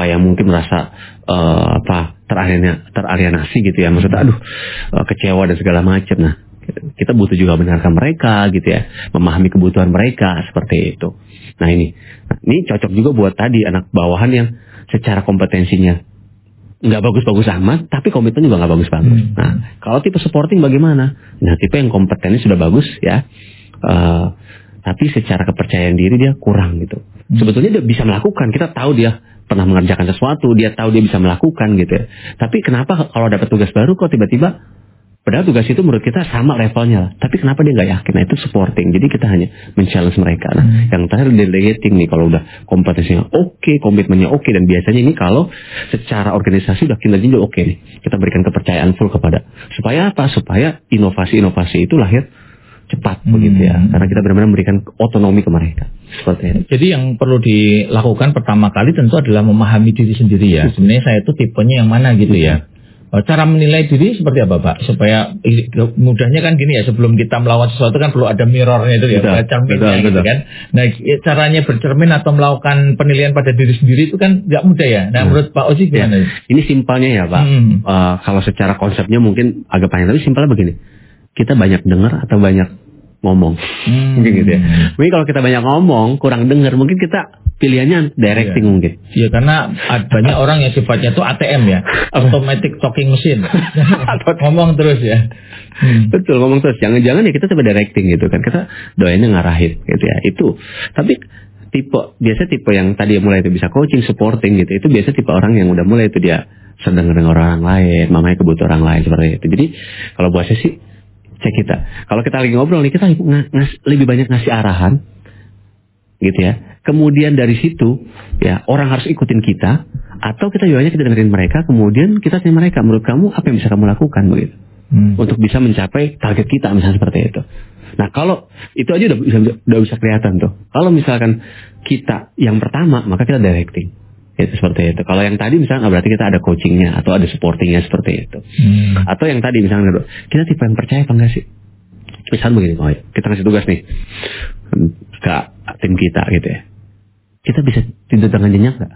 [SPEAKER 8] teralienasi gitu ya, maksudnya kecewa dan segala macam. Nah, kita butuh juga mendengarkan mereka gitu ya, memahami kebutuhan mereka seperti itu. Nah, ini cocok juga buat tadi anak bawahan yang secara kompetensinya nggak bagus-bagus amat, tapi komitmen juga nggak bagus-bagus. Nah, kalau tipe supporting bagaimana? Nah, tipe yang kompetennya sudah bagus ya, tapi secara kepercayaan diri dia kurang gitu. Sebetulnya dia bisa melakukan, kita tahu dia pernah mengerjakan sesuatu, dia tahu dia bisa melakukan gitu ya. Tapi kenapa kalau dapat tugas baru kok tiba-tiba, padahal tugas itu menurut kita sama levelnya, tapi kenapa dia nggak yakin? Nah, itu supporting. Jadi kita hanya men-challenge mereka. Nah, yang terakhir delegating nih, kalau udah kompetensinya oke, komitmennya oke, dan biasanya ini kalau secara organisasi udah kinerjanya oke nih, kita berikan kepercayaan full kepada. Supaya apa? Supaya inovasi-inovasi itu lahir cepat begitu ya, karena kita benar-benar memberikan otonomi ke mereka seperti itu.
[SPEAKER 7] Jadi yang perlu dilakukan pertama kali tentu adalah memahami diri sendiri ya. Sebenarnya saya itu tipenya yang mana gitu ya. Cara menilai diri seperti apa Pak? Supaya mudahnya kan gini ya, sebelum kita melawan sesuatu kan perlu ada mirrornya itu ya, cerminnya gitu kan. Nah, caranya bercermin atau melakukan penilaian pada diri sendiri itu kan nggak mudah ya. Nah, menurut Pak Ozi gimana?
[SPEAKER 8] Ini simpelnya ya Pak. Kalau secara konsepnya mungkin agak panjang, tapi simpelnya begini. Kita banyak dengar atau banyak ngomong, mungkin gitu ya. Mungkin kalau kita banyak ngomong, kurang dengar, mungkin kita pilihannya directing mungkin.
[SPEAKER 7] Iya, karena banyak orang yang sifatnya tuh ATM ya, automatic talking machine, ngomong terus ya.
[SPEAKER 8] Betul, ngomong terus. Jangan-jangan ya kita coba directing gitu kan, kita doainnya ngarahin gitu ya. Itu, tapi biasa tipe yang tadi mulai itu bisa coaching, supporting gitu, itu biasa tipe orang yang udah mulai itu dia sedang dengar orang lain, mamanya kebutuhan orang lain seperti itu. Jadi kalau buat saya sih, cek kita. Kalau kita lagi ngobrol nih, kita lebih banyak ngasih arahan, gitu ya. Kemudian dari situ, ya orang harus ikutin kita, atau kita juga kita dengerin mereka, kemudian kita tanya mereka, menurut kamu apa yang bisa kamu lakukan begitu, untuk bisa mencapai target kita, misalnya seperti itu. Nah, kalau itu aja udah bisa kelihatan tuh. Kalau misalkan kita yang pertama, maka kita directing. Itu seperti itu. Kalau yang tadi misalnya berarti kita ada coachingnya atau ada supportingnya seperti itu. Atau yang tadi misalnya kita tipe yang percaya apa enggak sih? Misalnya begini, kita ngasih tugas nih ke tim kita gitu ya. Kita bisa tidur dengan nyenyak nggak?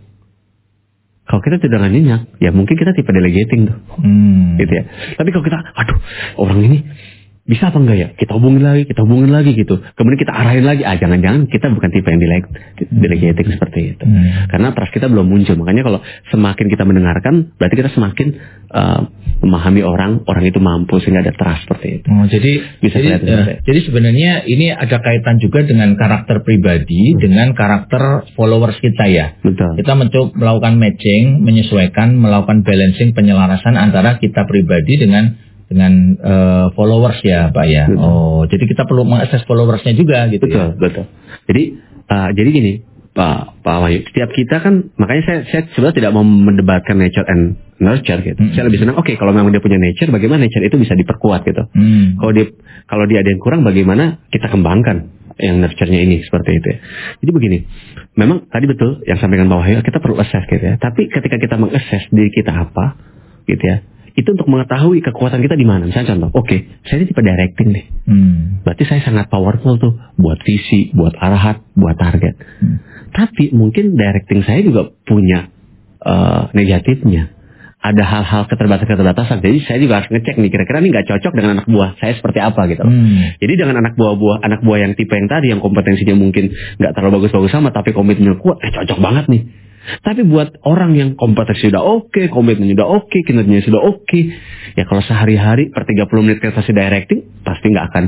[SPEAKER 8] Kalau kita tidur dengan nyenyak, ya mungkin kita tipe delegating tuh, gitu ya. Tapi kalau kita, orang ini bisa apa enggak ya? Kita hubungin lagi gitu. Kemudian kita arahin lagi. Jangan-jangan kita bukan tipe yang delegating seperti itu. Karena trust kita belum muncul. Makanya kalau semakin kita mendengarkan, berarti kita semakin memahami orang itu mampu sehingga ada trust seperti itu.
[SPEAKER 7] Jadi sebenarnya ini ada kaitan juga dengan karakter pribadi dengan karakter followers kita ya.
[SPEAKER 8] Betul.
[SPEAKER 7] Kita mencoba melakukan matching, menyesuaikan, melakukan balancing, penyelarasan antara kita pribadi dengan followers ya Pak ya. Betul. Oh, jadi kita perlu mengakses followersnya juga gitu.
[SPEAKER 8] Betul. Jadi gini Pak Wahyu, setiap kita kan, makanya saya sebenarnya tidak mau mendebatkan nature and nurture gitu. Saya lebih senang kalau memang dia punya nature, bagaimana nature itu bisa diperkuat gitu. Kalau dia ada yang kurang, bagaimana kita kembangkan yang nurture-nya ini seperti itu ya. Jadi begini, memang tadi betul yang sampaikan Pak Wahyu, kita perlu assess gitu ya. Tapi ketika kita mengassess diri kita apa gitu ya, itu untuk mengetahui kekuatan kita di mana. Misalnya contoh, saya ini tipe directing deh. Berarti saya sangat powerful tuh buat visi, buat arahan, buat target. Tapi mungkin directing saya juga punya negatifnya. ada hal-hal keterbatasan. Jadi saya juga harus ngecek nih, kira-kira ini nggak cocok dengan anak buah saya seperti apa gitu loh. Jadi dengan anak buah yang tipe yang tadi, yang kompetensinya mungkin nggak terlalu bagus-bagus sama, tapi komitmennya kuat, cocok banget nih. Tapi buat orang yang kompetensi sudah oke, komitmennya sudah oke, kinerjanya sudah oke, ya kalau sehari-hari per 30 menit kita kasih directing, pasti nggak akan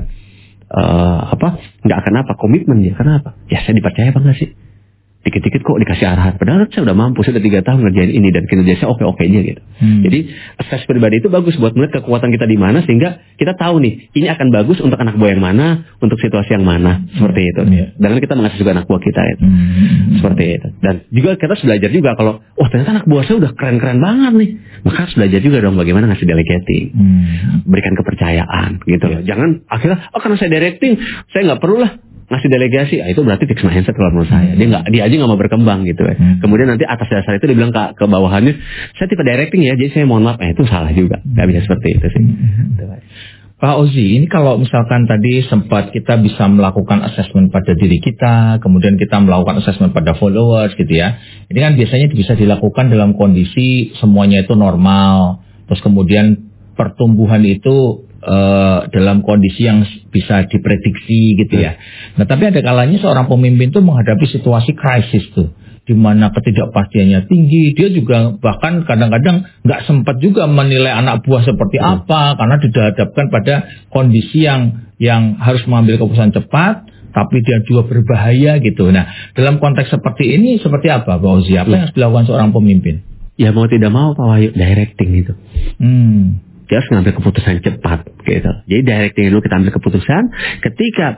[SPEAKER 8] komitmen ya. Karena apa? Ya saya dipercaya apa nggak sih? Dikit-dikit kok dikasih arahan. Padahal saya udah mampu, saya udah 3 tahun ngerjain ini dan kinerja saya oke-oke aja gitu. Jadi assess pribadi itu bagus buat melihat kekuatan kita di mana, sehingga kita tahu nih ini akan bagus untuk anak buah yang mana, untuk situasi yang mana, seperti itu. Dan kita mengakses juga anak buah kita itu. Seperti itu. Dan juga kita harus belajar juga kalau ternyata anak buah saya udah keren-keren banget nih. Maka harus belajar juga dong bagaimana ngasih delegating. Berikan kepercayaan gitu loh. Jangan akhirnya karena saya directing, saya nggak perlu lah ngasih delegasi, itu berarti fixed mindset kalau menurut saya. Dia aja nggak mau berkembang gitu ya. Kemudian nanti atas dasar itu dia bilang ke bawahannya, saya tipe directing ya, jadi saya mohon maaf. Itu salah juga, nggak bisa seperti itu sih.
[SPEAKER 7] Pak Ozi, ini kalau misalkan tadi sempat kita bisa melakukan assessment pada diri kita, kemudian kita melakukan assessment pada followers gitu ya. Ini kan biasanya bisa dilakukan dalam kondisi semuanya itu normal, terus kemudian pertumbuhan itu dalam kondisi yang bisa diprediksi gitu ya. Nah tapi ada kalanya seorang pemimpin tuh menghadapi situasi krisis tuh, di mana ketidakpastiannya tinggi. Dia juga bahkan kadang-kadang nggak sempat juga menilai anak buah seperti apa, karena dihadapkan pada kondisi yang harus mengambil keputusan cepat, tapi dia juga berbahaya gitu. Nah dalam konteks seperti ini seperti apa Pak Ozi? Apa yang harus dilakukan seorang pemimpin?
[SPEAKER 8] Ya mau tidak mau Pak Wahyu, directing itu. Dia harus ngambil keputusan cepat gitu. Jadi directing dulu, kita ambil keputusan ketika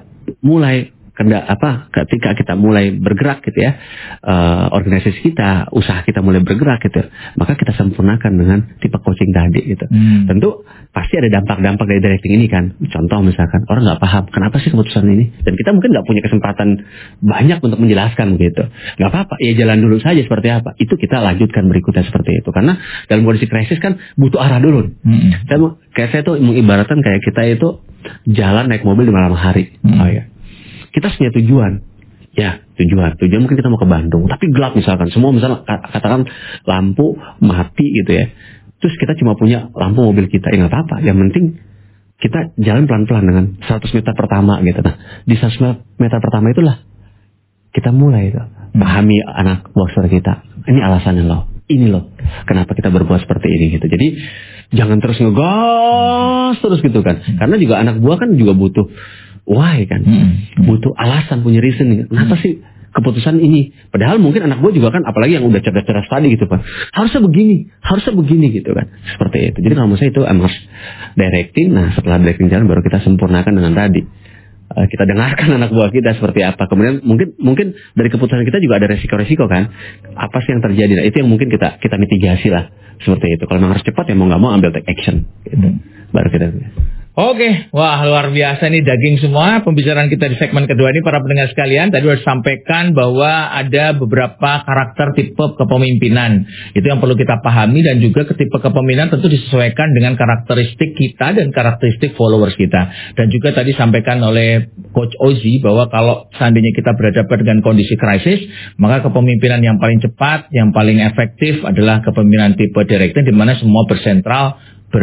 [SPEAKER 8] kita mulai bergerak gitu ya, organisasi kita, usaha kita mulai bergerak gitu, maka kita sempurnakan dengan tipe coaching tadi gitu. Tentu pasti ada dampak-dampak dari directing ini kan. Contoh misalkan orang nggak paham kenapa sih keputusan ini, dan kita mungkin nggak punya kesempatan banyak untuk menjelaskan gitu. Nggak apa-apa, ya jalan dulu saja seperti apa. Itu kita lanjutkan berikutnya seperti itu. Karena dalam kondisi krisis kan butuh arah dulu. Saya tuh mengibaratkan kayak kita itu jalan naik mobil di malam hari. Kita punya tujuan. Ya, tujuan mungkin kita mau ke Bandung, tapi gelap misalkan. Semua misalnya katakan lampu mati gitu ya. Terus kita cuma punya lampu mobil kita, ya nggak apa-apa. Yang penting kita jalan pelan-pelan dengan 100 meter pertama gitu. Nah, di 100 meter pertama itulah kita mulai itu. Pahami anak buah saudara kita. Ini alasannya loh. Ini loh kenapa kita berbuat seperti ini gitu. Jadi jangan terus ngegas terus gitu kan. Karena juga anak buah kan juga butuh why kan, butuh alasan, punya reason. Kenapa sih keputusan ini? Padahal mungkin anak gue juga kan, apalagi yang udah cerdas-cerdas tadi gitu kan, harusnya begini gitu kan, seperti itu. Jadi kalau menurut saya itu harus directing. Nah setelah directing jalan baru kita sempurnakan dengan tadi. Kita dengarkan anak buah kita seperti apa. Kemudian mungkin dari keputusan kita juga ada resiko-resiko kan. Apa sih yang terjadi? Nah itu yang mungkin kita mitigasi lah seperti itu. Kalau memang harus cepat ya mau nggak mau ambil take action gitu. Baru kita.
[SPEAKER 7] Oke, wah luar biasa nih daging semua pembicaraan kita di segmen kedua ini para pendengar sekalian. Tadi sudah sampaikan bahwa ada beberapa karakter tipe kepemimpinan. Itu yang perlu kita pahami, dan juga tipe kepemimpinan tentu disesuaikan dengan karakteristik kita dan karakteristik followers kita. Dan juga tadi sampaikan oleh Coach Ozi bahwa kalau seandainya kita berhadapan dengan kondisi krisis, maka kepemimpinan yang paling cepat, yang paling efektif adalah kepemimpinan tipe directing, di mana semua bersentral.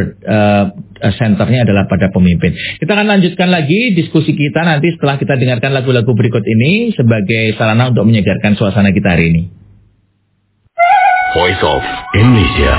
[SPEAKER 7] Senternya adalah pada pemimpin. Kita akan lanjutkan lagi diskusi kita nanti setelah kita dengarkan lagu-lagu berikut ini sebagai sarana untuk menyegarkan suasana kita hari ini.
[SPEAKER 6] Voice of Indonesia.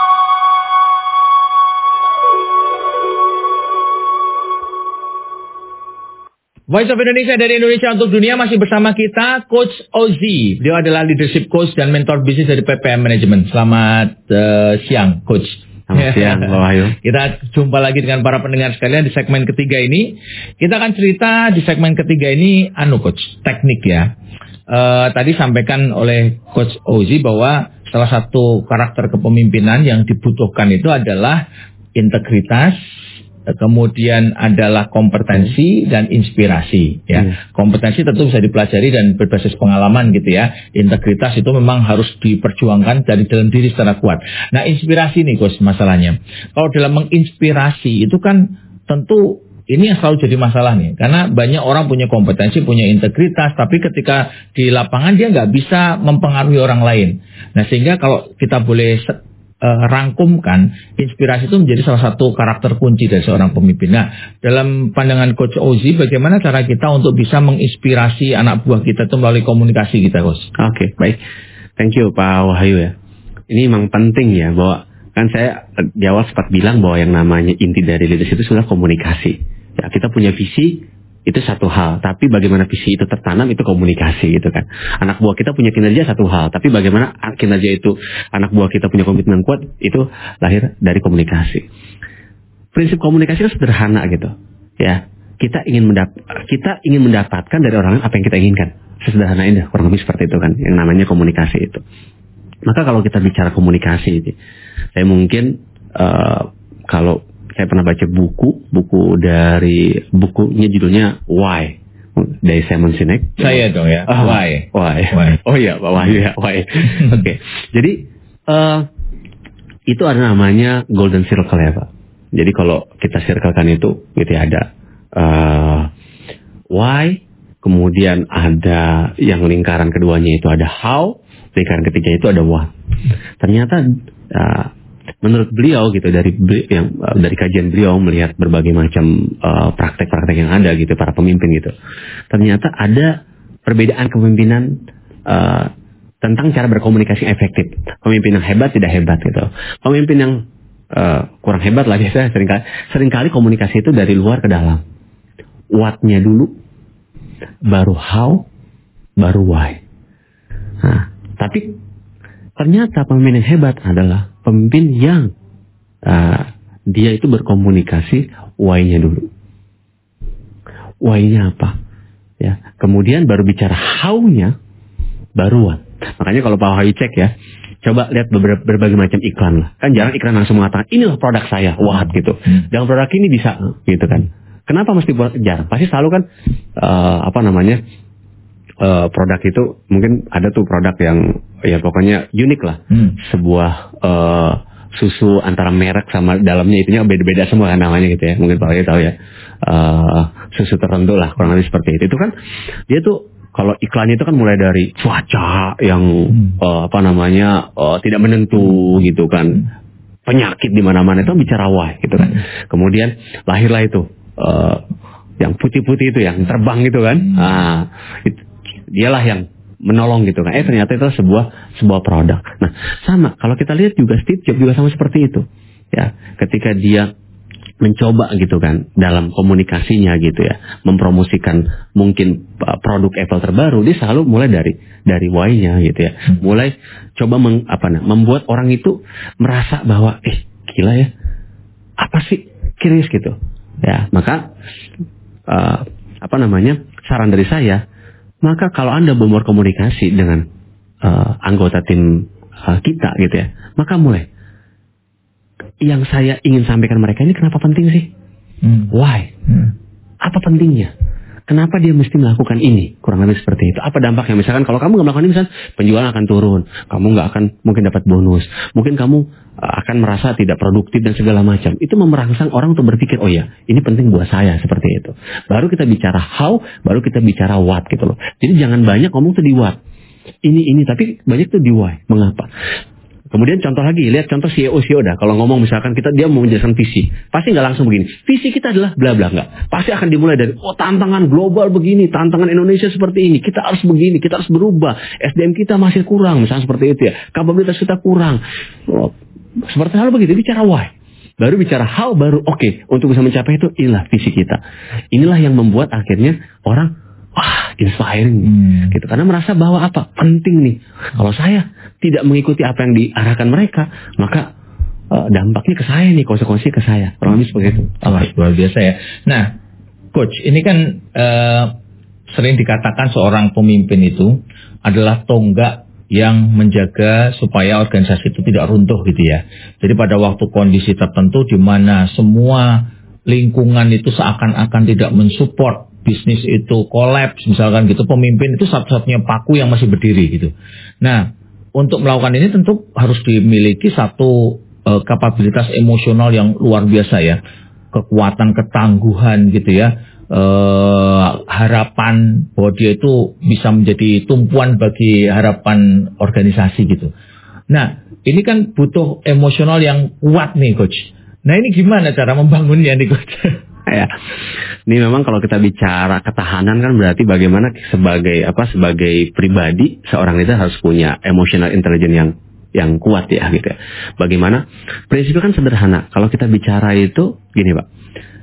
[SPEAKER 7] Voice of Indonesia dari Indonesia untuk dunia masih bersama kita Coach Ozi. Beliau adalah leadership coach dan mentor bisnis dari PPM Management. Selamat siang Coach.
[SPEAKER 8] Selamat siang, Pak Wahyu.
[SPEAKER 7] Kita jumpa lagi dengan para pendengar sekalian di segmen ketiga ini. Kita akan cerita di segmen ketiga ini, Coach, teknik ya. Tadi sampaikan oleh Coach Ozi bahwa salah satu karakter kepemimpinan yang dibutuhkan itu adalah integritas, kemudian adalah kompetensi dan inspirasi ya. Kompetensi tentu bisa dipelajari dan berbasis pengalaman gitu ya. Integritas itu memang harus diperjuangkan dari dalam diri secara kuat. Nah inspirasi nih Coach masalahnya. Kalau dalam menginspirasi itu kan tentu ini yang selalu jadi masalah nih. Karena banyak orang punya kompetensi, punya integritas, tapi ketika di lapangan dia nggak bisa mempengaruhi orang lain. Nah sehingga kalau kita boleh rangkumkan, inspirasi itu menjadi salah satu karakter kunci dari seorang pemimpin. Nah, dalam pandangan Coach Ozi, bagaimana cara kita untuk bisa menginspirasi anak buah kita itu melalui komunikasi kita, Coach?
[SPEAKER 8] Oke, baik. Thank you Pak Wahyu ya. Ini memang penting ya, bahwa kan saya di awal sempat bilang bahwa yang namanya inti dari leadership itu sudah komunikasi. Ya, kita punya visi, itu satu hal, tapi bagaimana visi itu tertanam itu komunikasi gitu kan. Anak buah kita punya kinerja satu hal, tapi bagaimana kinerja itu anak buah kita punya komitmen kuat itu lahir dari komunikasi. Prinsip komunikasi itu sederhana gitu, ya. Kita ingin mendapatkan dari orang lain apa yang kita inginkan. Sesederhana ini, kurang lebih seperti itu kan, yang namanya komunikasi itu. Maka kalau kita bicara komunikasi, saya mungkin kalau saya pernah baca bukunya judulnya Why dari Simon Sinek.
[SPEAKER 7] Saya dong ya. Why.
[SPEAKER 8] Oh iya, Pak Wahyu ya. Why. Oke. Jadi itu ada namanya golden circle ya Pak. Jadi kalau kita circlekan itu gitu ya, ada why, kemudian ada yang lingkaran keduanya itu ada how, lingkaran ketiga itu ada what. Ternyata menurut beliau gitu, dari kajian beliau melihat berbagai macam praktek-praktek yang ada gitu para pemimpin gitu, ternyata ada perbedaan kepemimpinan tentang cara berkomunikasi efektif. Pemimpin yang hebat tidak hebat gitu, pemimpin yang kurang hebat lah biasanya seringkali komunikasi itu dari luar ke dalam. What-nya dulu, baru how, baru why. Nah, tapi ternyata pemimpin yang hebat adalah pemimpin yang dia itu berkomunikasi why-nya dulu. Why-nya apa? Ya, kemudian baru bicara how-nya, baru what. Makanya kalau Pak Wahyu cek ya, coba lihat berbagai macam iklan lah. Kan jarang iklan langsung mengatakan inilah produk saya, what gitu. Dan produk ini bisa gitu kan. Kenapa mesti jarang? Pasti selalu kan produk itu mungkin ada tuh produk yang ya pokoknya unik lah. Sebuah susu antara merek sama dalamnya itunya beda-beda semua kan namanya gitu ya. Mungkin Pak Wahyu tahu ya. Susu tertentu lah kurang lebih seperti itu. Itu kan dia tuh kalau iklannya itu kan mulai dari cuaca yang tidak menentu gitu kan. Penyakit di mana-mana itu bicara why gitu kan. Kemudian lahirlah itu yang putih-putih itu yang terbang gitu kan. Dialah yang menolong gitu kan. Ternyata itu sebuah produk. Nah, sama kalau kita lihat juga Steve Jobs juga sama seperti itu. Ya, ketika dia mencoba gitu kan dalam komunikasinya gitu ya, mempromosikan mungkin produk Apple terbaru, dia selalu mulai dari why-nya gitu ya. Mulai coba membuat orang itu merasa bahwa gila ya. Apa sih curious gitu. Ya, maka saran dari saya, maka kalau Anda membuat komunikasi dengan anggota tim kita gitu ya, maka mulai yang saya ingin sampaikan mereka ini kenapa penting sih? Why? Apa pentingnya? Kenapa dia mesti melakukan ini? Kurang lebih seperti itu. Apa dampaknya? Misalkan kalau kamu nggak melakukan ini, misalkan penjualan akan turun, kamu nggak akan mungkin dapat bonus, mungkin kamu akan merasa tidak produktif dan segala macam. Itu merangsang orang untuk berpikir, oh ya, ini penting buat saya seperti itu. Baru kita bicara how, baru kita bicara what gitu loh. Jadi jangan banyak ngomong tuh di what. Ini, tapi banyak tuh di why. Mengapa? Kemudian contoh lagi, lihat contoh CEO dah. Kalau ngomong misalkan dia mau menjelaskan visi, pasti nggak langsung begini. Visi kita adalah bla bla, nggak. Pasti akan dimulai dari tantangan global begini, tantangan Indonesia seperti ini. Kita harus begini, kita harus berubah. SDM kita masih kurang, misalnya seperti itu ya. Kapabilitas kita kurang. Seperti hal begitu, bicara why. Baru bicara how, baru oke. Untuk bisa mencapai itu, inilah visi kita. Inilah yang membuat akhirnya orang inspiring gitu, karena merasa bahwa penting nih. Kalau saya tidak mengikuti apa yang diarahkan mereka, maka dampaknya ke saya nih, konsekuensi ke saya. Kurang lebih seperti itu.
[SPEAKER 7] Luar biasa ya. Nah, Coach, ini kan sering dikatakan seorang pemimpin itu adalah tonggak yang menjaga supaya organisasi itu tidak runtuh gitu ya. Jadi pada waktu kondisi tertentu di mana semua lingkungan itu seakan-akan tidak mensupport, bisnis itu kolaps misalkan gitu, pemimpin itu satu-satunya paku yang masih berdiri gitu. Nah, untuk melakukan ini tentu harus dimiliki satu kapabilitas emosional yang luar biasa ya, kekuatan, ketangguhan gitu ya, harapan bahwa dia itu bisa menjadi tumpuan bagi harapan organisasi gitu. Nah, Ini kan butuh emosional yang kuat nih Coach. Nah ini gimana cara membangunnya nih Coach?
[SPEAKER 8] Ya, ini memang kalau kita bicara ketahanan kan berarti bagaimana sebagai pribadi seorang itu harus punya emotional intelligence yang kuat ya gitu ya. Bagaimana prinsipnya kan sederhana. Kalau kita bicara itu gini Pak,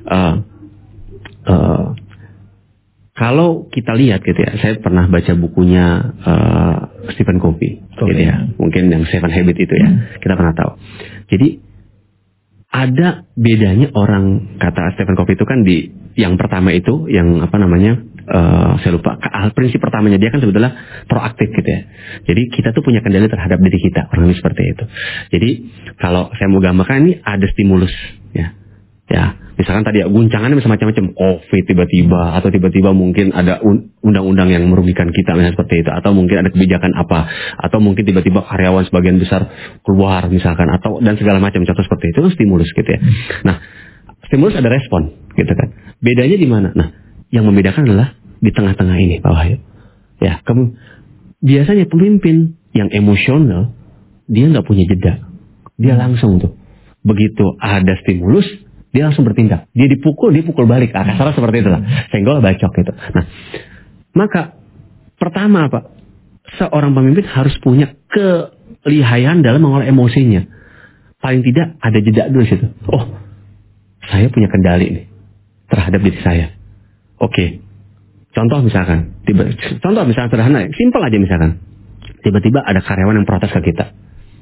[SPEAKER 8] kalau kita lihat gitu ya, saya pernah baca bukunya Stephen Covey gitu ya, mungkin yang Seven Habits itu ya, kita pernah tahu. Jadi ada bedanya orang, kata Stephen Covey itu kan di yang pertama itu yang saya lupa prinsip pertamanya, dia kan sebetulnya proaktif gitu ya. Jadi kita tuh punya kendali terhadap diri kita, kurang lebih seperti itu. Jadi kalau saya mau gambarkan, ini ada stimulus ya. Misalkan tadi ya, guncangannya bisa macam-macam, COVID tiba-tiba, atau tiba-tiba mungkin ada undang-undang yang merugikan kita, misalnya seperti itu, atau mungkin ada kebijakan apa, atau mungkin tiba-tiba karyawan sebagian besar keluar misalkan, atau dan segala macam contoh seperti itu, stimulus gitu ya. Nah, stimulus ada respon gitu kan. Bedanya di mana? Nah, yang membedakan adalah di tengah-tengah ini Pak Wahyu. Ya, biasanya pemimpin yang emosional dia nggak punya jeda, dia langsung tuh begitu ada stimulus dia langsung bertindak. Dia pukul balik. Kasarnya seperti itulah. Senggol bacok gitu. Nah, maka pertama Pak, seorang pemimpin harus punya kelihayan dalam mengolah emosinya. Paling tidak ada jeda dulu situ. Oh, saya punya kendali nih terhadap diri saya. Oke. Contoh misalkan sederhana, simpel aja misalkan. Tiba-tiba ada karyawan yang protes ke kita.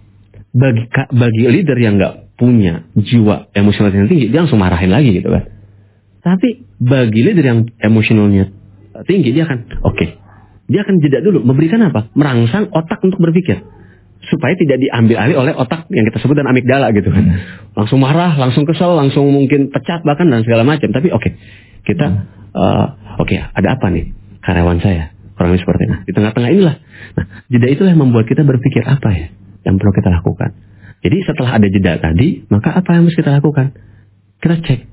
[SPEAKER 8] Bagi leader yang nggak punya jiwa emosional yang tinggi, dia langsung marahin lagi gitu kan. Tapi bagi leader yang emosionalnya tinggi, dia akan dia akan jeda dulu, memberikan apa? Merangsang otak untuk berpikir supaya tidak diambil alih oleh otak yang kita sebut dan amigdala gitu kan. Langsung marah, langsung kesel, langsung mungkin pecat bahkan dan segala macam. Tapi kita ada apa nih karyawan saya? Kurang lebih seperti itu. Nah, di tengah-tengah inilah. Nah, jeda itulah yang membuat kita berpikir apa ya yang perlu kita lakukan. Jadi setelah ada jeda tadi, maka apa yang harus kita lakukan? Kita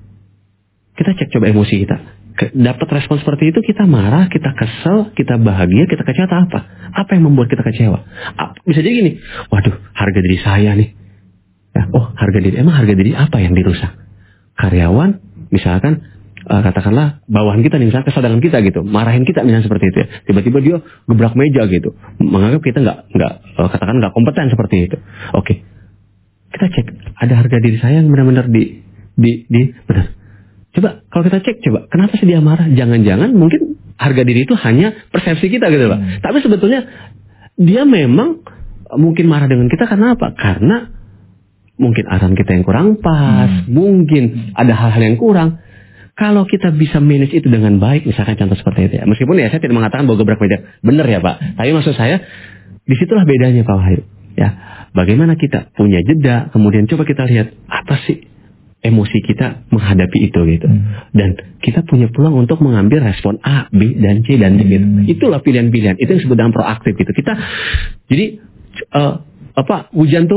[SPEAKER 8] cek coba emosi kita. Dapat respon seperti itu, kita marah, kita kesel, kita bahagia, kita kecewa atau apa? Apa yang membuat kita kecewa? Bisa jadi gini, waduh, harga diri saya nih. Ya, emang harga diri apa yang dirusak? Karyawan, misalkan, katakanlah bawahan kita nih, misalkan kesal dengan kita gitu, marahin kita misalnya seperti itu ya. Tiba-tiba dia gebrak meja gitu, menganggap kita nggak kompeten seperti itu. Oke. Kita cek, ada harga diri saya yang benar-benar benar. Coba, kalau kita cek, kenapa sih dia marah? Jangan-jangan mungkin harga diri itu hanya persepsi kita gitu Pak. Tapi sebetulnya dia memang mungkin marah dengan kita karena apa? Karena mungkin arahan kita yang kurang pas, mungkin ada hal-hal yang kurang. Kalau kita bisa manage itu dengan baik, misalkan contoh seperti itu ya. Meskipun ya saya tidak mengatakan bahwa gebrak meja benar ya Pak. Tapi maksud saya, disitulah bedanya Pak Wahyu. Ya, bagaimana kita punya jeda, kemudian coba kita lihat apa sih emosi kita menghadapi itu gitu. Dan kita punya peluang untuk mengambil respon A, B, dan C dan D gitu. Itulah pilihan-pilihan. Itu yang disebut dengan proaktif gitu. Kita jadi hujan